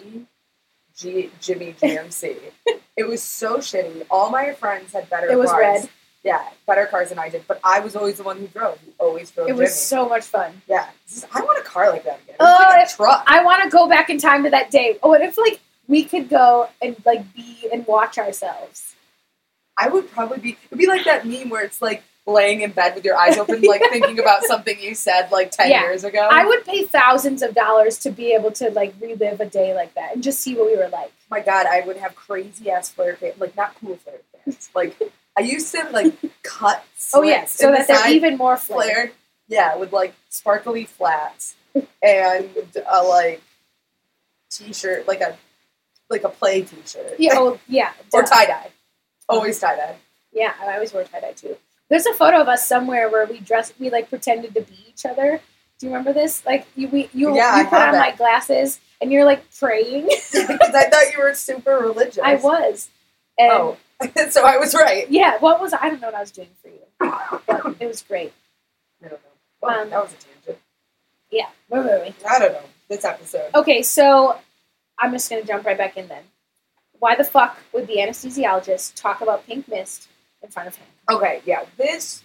Jimmy GMC. It was so shitty. All my friends had better cars. It was red. Yeah, better cars than I did. But I was always the one who drove. Who always drove Jimmy. It was so much fun. Yeah. I want a car like that again. Like a truck. I want to go back in time to that day. Oh, what if, like, we could go and, like, be and watch ourselves? I would probably be. It'd be like that meme where it's like laying in bed with your eyes open, like thinking about something you said like 10 years ago. I would pay thousands of dollars to be able to like relive a day like that and just see what we were like. My God, I would have crazy ass flare pants, like not cool flare pants. Like I used to like cut. Oh yeah, so that they're even more flared. Yeah, with like sparkly flats and a like t-shirt, like a play t-shirt. Yeah, or tie dye. Always tie dye. Yeah, I always wore tie dye too. There's a photo of us somewhere where we like pretended to be each other. Do you remember this? Like you put on like glasses and you're like praying. Because I thought you were super religious. I was. And so I was right. Yeah, I don't know what I was doing for you. But it was great. I don't know. Well, that was a tangent. Yeah, where were we? I don't know. This episode. Okay, so I'm just going to jump right back in then. Why the fuck would the anesthesiologist talk about pink mist in front of him? Okay, yeah, this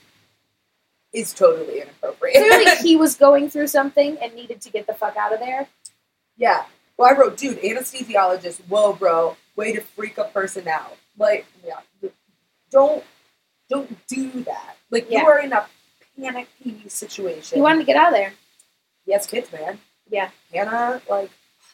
is totally inappropriate. Clearly he was going through something and needed to get the fuck out of there. Yeah. Well, I wrote, dude, anesthesiologist, whoa, bro, way to freak a person out. Like, yeah, don't do that. Like, you are in a panicky situation. He wanted to get out of there. He has kids, man. Yeah. Hannah, like,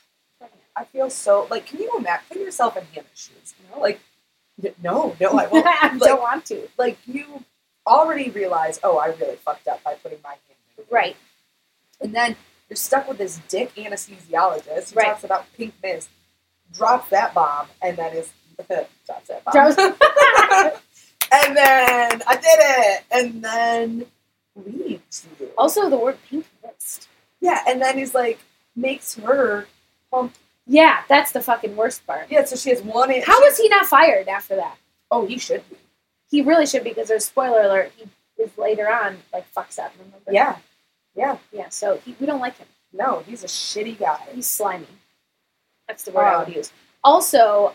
I feel so, like, can you imagine, put yourself in Hannah's shoes, you know? Like, no, I won't. I don't want to. Like, you already realize, oh, I really fucked up by putting my hand in it. Right. And then you're stuck with this dick anesthesiologist who talks about pink mist, drops that bomb, and then drops that bomb. And then, I did it! And then leaves you. Also, the word pink mist. Yeah, and then he's like, makes her pump. Yeah, that's the fucking worst part. Yeah, so she has one... How was he not fired after that? Oh, he should be. He really should be, because there's spoiler alert, he is later on, like, fucks up, remember? Yeah. Yeah, so we don't like him. No, he's a shitty guy. He's slimy. That's the word I would use. Also,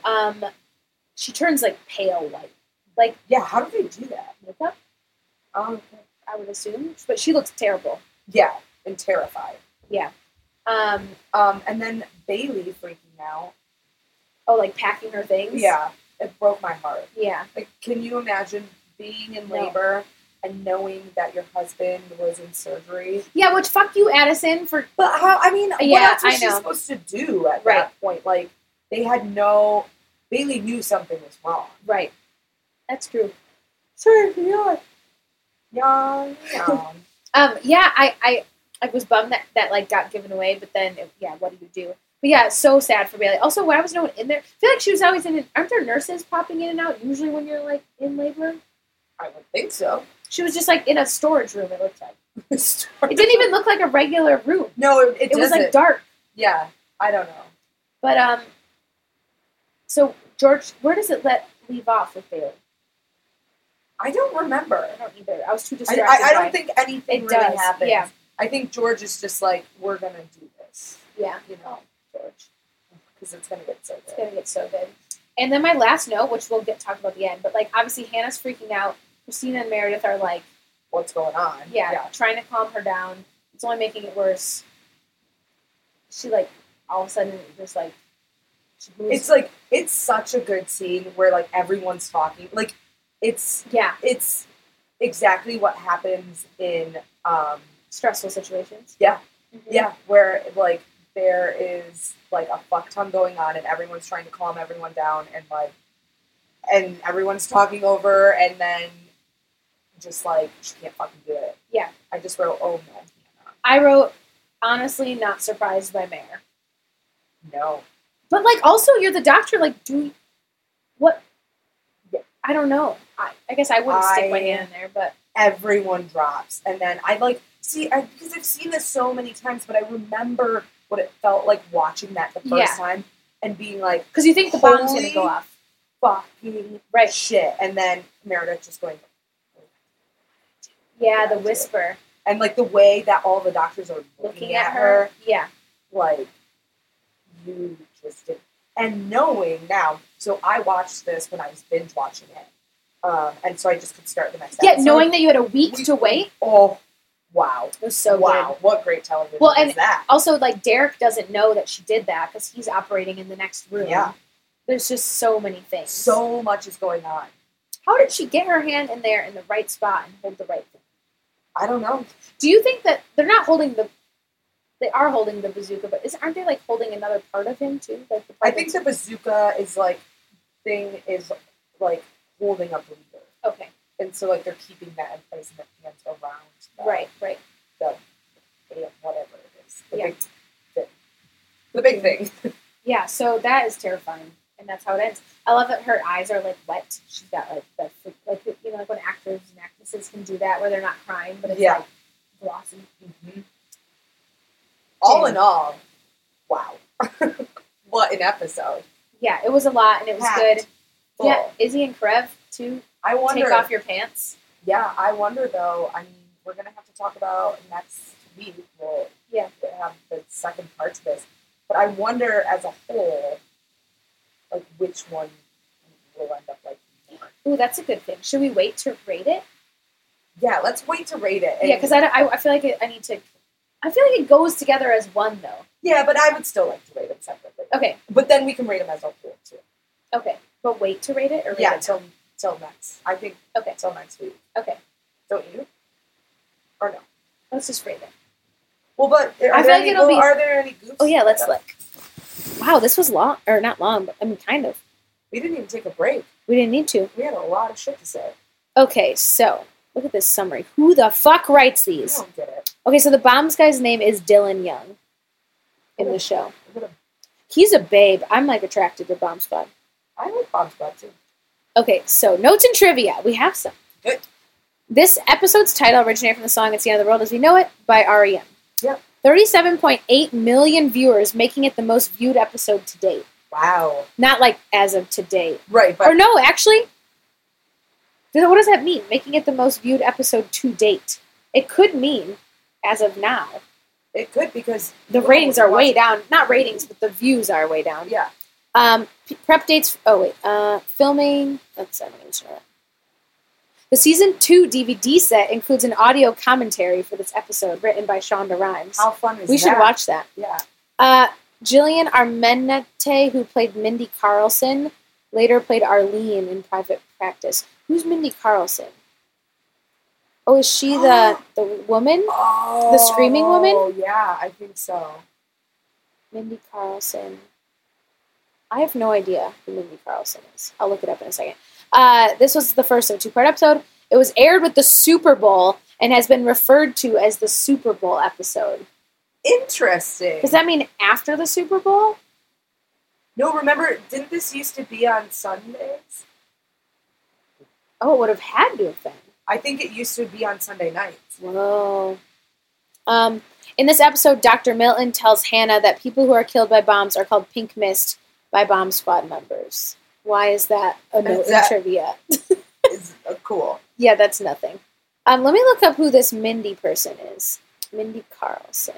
she turns, like, pale white. Like, yeah, how do they do that? Makeup? I would assume. But she looks terrible. Yeah, and terrified. Yeah. And then Bailey freaking out. Oh, like packing her things? Yeah. It broke my heart. Yeah. Like, can you imagine being in labor and knowing that your husband was in surgery? Yeah, which fuck you, Addison, for... But how, I mean, what else was she supposed to do at that point? Like, they had Bailey knew something was wrong. Right. That's true. Sorry, yeah. Yeah, I was bummed that like got given away, but then what do you do? But yeah, it's so sad for Bailey. Also, why was no one in there? I feel like she was always in. Aren't there nurses popping in and out usually when you're like in labor? I would think so. She was just like in a storage room. It looked like it didn't even look like a regular room. No, it was like dark. Yeah, I don't know. But so George, where does it leave off with Bailey? I don't remember. I don't either. I was too distracted. I don't think anything really happens. Yeah. I think George is just like, we're going to do this. Yeah. You know, George. Because it's going to get so good. It's going to get so good. And then my last note, which we'll talk about at the end, but like obviously Hannah's freaking out. Christina and Meredith are like, what's going on? Yeah, trying to calm her down. It's only making it worse. She like, all of a sudden just like, it's like, it's such a good scene where like everyone's talking. Like, it's exactly what happens in stressful situations. Yeah. Mm-hmm. Yeah, where like there is like a fuck ton going on and everyone's trying to calm everyone down and everyone's talking over and then just like she can't fucking do it. Yeah. I just wrote, oh no. I wrote, honestly, not surprised by Mayor. No. But like also you're the doctor, like what? I don't know. I guess I wouldn't stick my hand in there, but... Everyone drops. And then I like... See, because I've seen this so many times, but I remember what it felt like watching that the first time and being like... Because you think the bomb's going to go off. Fucking shit. And then Meredith just going... Yeah, the whisper. And like the way that all the doctors are looking at her. Yeah. Like, you just did... And knowing now, so I watched this when I was binge watching it. And so I just could start the next episode. Yeah, knowing that you had a week to wait. Oh, wow. It was so good. Wow, what great television is that? Also, like, Derek doesn't know that she did that because he's operating in the next room. Yeah. There's just so many things. So much is going on. How did she get her hand in there in the right spot and hold the right thing? I don't know. Do you think that they're not holding the... They are holding the bazooka, but aren't they, like, holding another part of him, too? Like I think the bazooka is, like, holding up the leader. Okay. And so, like, they're keeping that in place and their hands around. Right. The whatever it is. The big thing. Yeah, so that is terrifying. And that's how it ends. I love that her eyes are, like, wet. She's got, like, like when actors and actresses can do that, where they're not crying, but it's, like, glossy. Mm-hmm. All in all, wow. What an episode. Yeah, it was a lot, and it was good. Full. Yeah, Izzy and Karev, too. I wonder. Take off your pants. Yeah, I wonder, though. I mean, we're going to have to talk about next week. We'll have the second part to this. But I wonder, as a whole, like, which one will end up liking more. Ooh, that's a good thing. Should we wait to rate it? Yeah, let's wait to rate it. Yeah, because I feel like I need to... I feel like it goes together as one, though. Yeah, but I would still like to rate them separately. Okay. But then we can rate them as a whole, too. Okay. But wait to rate it? Or rate yeah, it till next. I think till next week. Okay. Don't you? Or no? Let's just rate it. Well, but are there any goofs? Oh, yeah, let's look. Wow, this was long. Or not long, but I mean, kind of. We didn't even take a break. We didn't need to. We had a lot of shit to say. Okay, so... Look at this summary. Who the fuck writes these? I don't get it. Okay, so the Bombs guy's name is Dylan Young in the show. He's a babe. I'm, like, attracted to Bomb Squad. I like Bomb Squad, too. Okay, so notes and trivia. We have some. Good. This episode's title originated from the song It's the End of the World as We Know It by R.E.M. Yep. 37.8 million viewers, making it the most viewed episode to date. Wow. Not, like, as of to date. Right, but... Or no, actually... What does that mean? Making it the most viewed episode to date. It could mean, as of now. It could, because... The ratings are way down. Not ratings, but the views are way down. Yeah. Prep dates... filming... Let's see. The Season 2 DVD set includes an audio commentary for this episode, written by Shonda Rhimes. How fun is that? We should watch that. Yeah. Jillian Armenete, who played Mindy Carlson, later played Arlene in Private Practice. Who's Mindy Carlson? Oh, is she the woman? Oh, the screaming woman? Oh, yeah, I think so. Mindy Carlson. I have no idea who Mindy Carlson is. I'll look it up in a second. This was the first of a two-part episode. It was aired with the Super Bowl and has been referred to as the Super Bowl episode. Interesting. Does that mean after the Super Bowl? No, remember, didn't this used to be on Sundays? Oh, it would have had to have been. I think it used to be on Sunday nights. Whoa. In this episode, Dr. Milton tells Hannah that people who are killed by bombs are called Pink Mist by Bomb Squad members. Why is that a note in trivia? Is cool. Yeah, that's nothing. Let me look up who this Mindy person is. Mindy Carlson.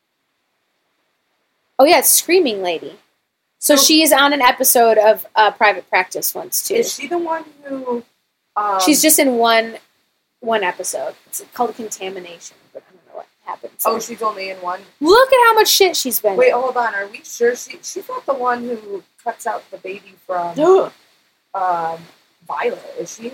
Oh, yeah, it's Screaming Lady. So she is on an episode of Private Practice once, too. Is she the one who... She's just in one episode. It's called Contamination, but I don't know what happens. Oh, she's only in one? Look at how much shit she's been in. Wait, hold on. Are we sure? She's not the one who cuts out the baby from Violet, is she?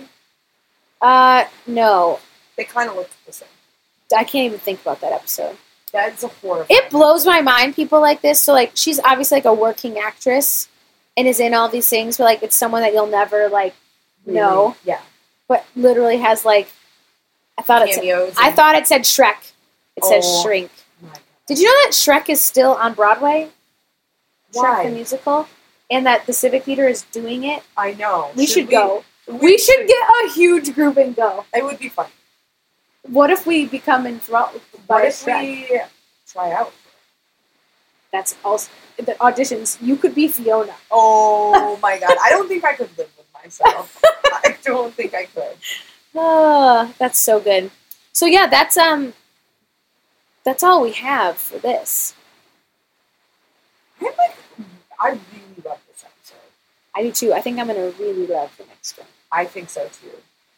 No. They kind of look the same. I can't even think about that episode. That's a horror. It blows my mind, people like this. So, like, she's obviously, like, a working actress and is in all these things, but, like, it's someone that you'll never, like, know. Yeah. But literally has, like, I thought it said Shrek. It says Shrink. Did you know that Shrek is still on Broadway? Why? Shrek the musical? And that the Civic Theater is doing it? I know. We should go. We should get a huge group and go. It would be fun. What if we become enthralled by Shrek? We try out? That's also... The auditions, you could be Fiona. Oh my god. I don't think I could live with myself. I don't think I could. Oh, that's so good. So yeah, that's all we have for this. I really love this episode. I do too. I think I'm gonna really love the next one. I think so too.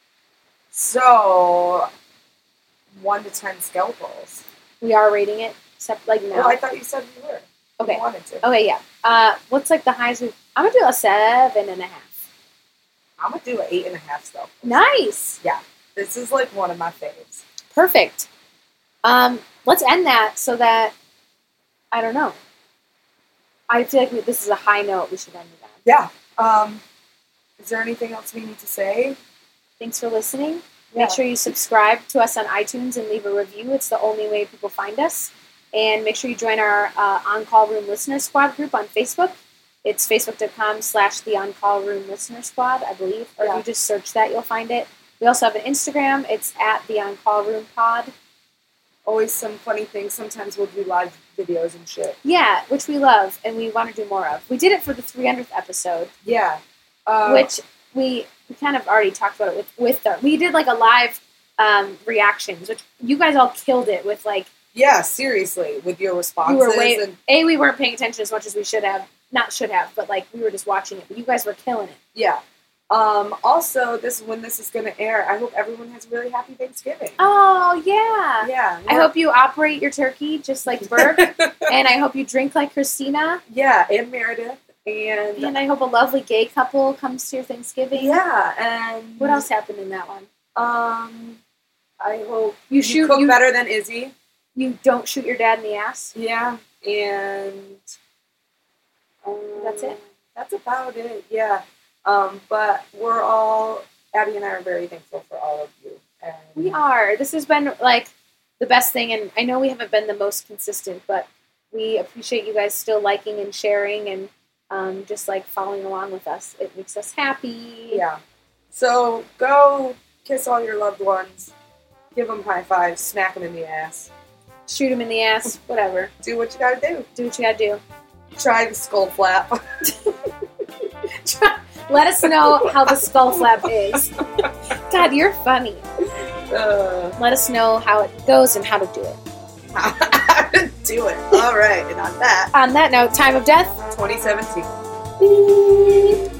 So 1 to 10 skeletals. We are rating it, except like now. Oh, I thought you said we were. Okay. You wanted to. Okay, yeah. What's like the highest? I'm gonna do a 7.5. I'm going to do an 8.5 still. Nice. Yeah. This is like one of my faves. Perfect. Let's end that so that, I don't know. I feel like this is a high note we should end it on. Yeah. Is there anything else we need to say? Thanks for listening. Yeah. Make sure you subscribe to us on iTunes and leave a review. It's the only way people find us. And make sure you join our On-Call Room Listener Squad group on Facebook. It's facebook.com/the On-Call Room Listener Squad, I believe. Or if you just search that, you'll find it. We also have an Instagram. It's @the On-Call Room Pod. Always some funny things. Sometimes we'll do live videos and shit. Yeah, which we love and we want to do more of. We did it for the 300th episode. Yeah. Which we kind of already talked about it with we did like a live reactions, which you guys all killed it with like. Yeah, seriously, with your responses. We weren't paying attention as much as we should have. Not should have, but like we were just watching it. But you guys were killing it. Yeah. Also, when this is going to air, I hope everyone has a really happy Thanksgiving. Oh, yeah. Yeah. I hope you operate your turkey just like Burke. And I hope you drink like Christina. Yeah, and Meredith. And I hope a lovely gay couple comes to your Thanksgiving. Yeah, and... What else happened in that one? I hope you cook better than Izzy. You don't shoot your dad in the ass. Yeah, and... that's it. That's about it, yeah. But Abby and I are very thankful for all of you. And we are. This has been, like, the best thing, and I know we haven't been the most consistent, but we appreciate you guys still liking and sharing and just, like, following along with us. It makes us happy. Yeah. So go kiss all your loved ones. Give them high fives. Smack them in the ass. Shoot them in the ass. Whatever. Do what you gotta do. Do what you gotta do. Try the skull flap. Let us know how the skull flap is. God, you're funny. Let us know how it goes and how to do it. How to do it. All right. And on that note, time of death? 2017. Beep.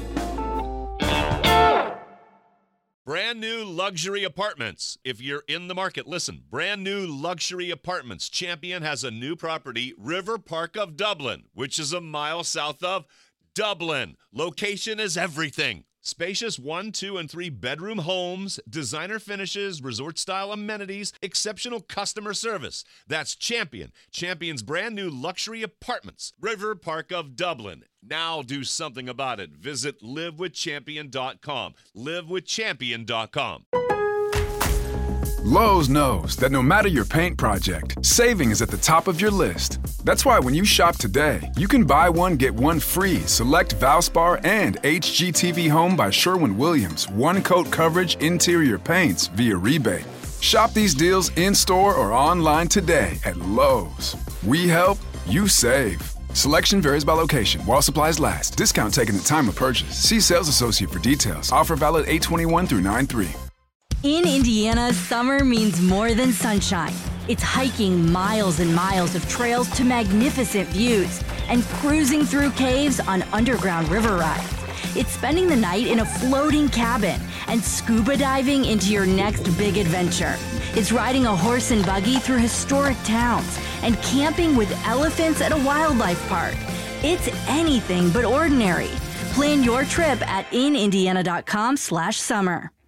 Brand new luxury apartments. If you're in the market, listen. Brand new luxury apartments. Champion has a new property, River Park of Dublin, which is a mile south of Dublin. Location is everything. Spacious 1, 2, and 3 bedroom homes, designer finishes, resort-style amenities, exceptional customer service. That's Champion. Champion's brand new luxury apartments. River Park of Dublin. Now do something about it. Visit livewithchampion.com. livewithchampion.com. Lowe's knows that no matter your paint project, saving is at the top of your list. That's why when you shop today, you can buy one, get one free. Select Valspar and HGTV Home by Sherwin-Williams. One-coat coverage interior paints via rebate. Shop these deals in-store or online today at Lowe's. We help, you save. Selection varies by location. While supplies last. Discount taken at time of purchase. See sales associate for details. Offer valid 8/21 through 9/3. In Indiana, summer means more than sunshine. It's hiking miles and miles of trails to magnificent views and cruising through caves on underground river rides. It's spending the night in a floating cabin and scuba diving into your next big adventure. It's riding a horse and buggy through historic towns and camping with elephants at a wildlife park. It's anything but ordinary. Plan your trip at inindiana.com/summer.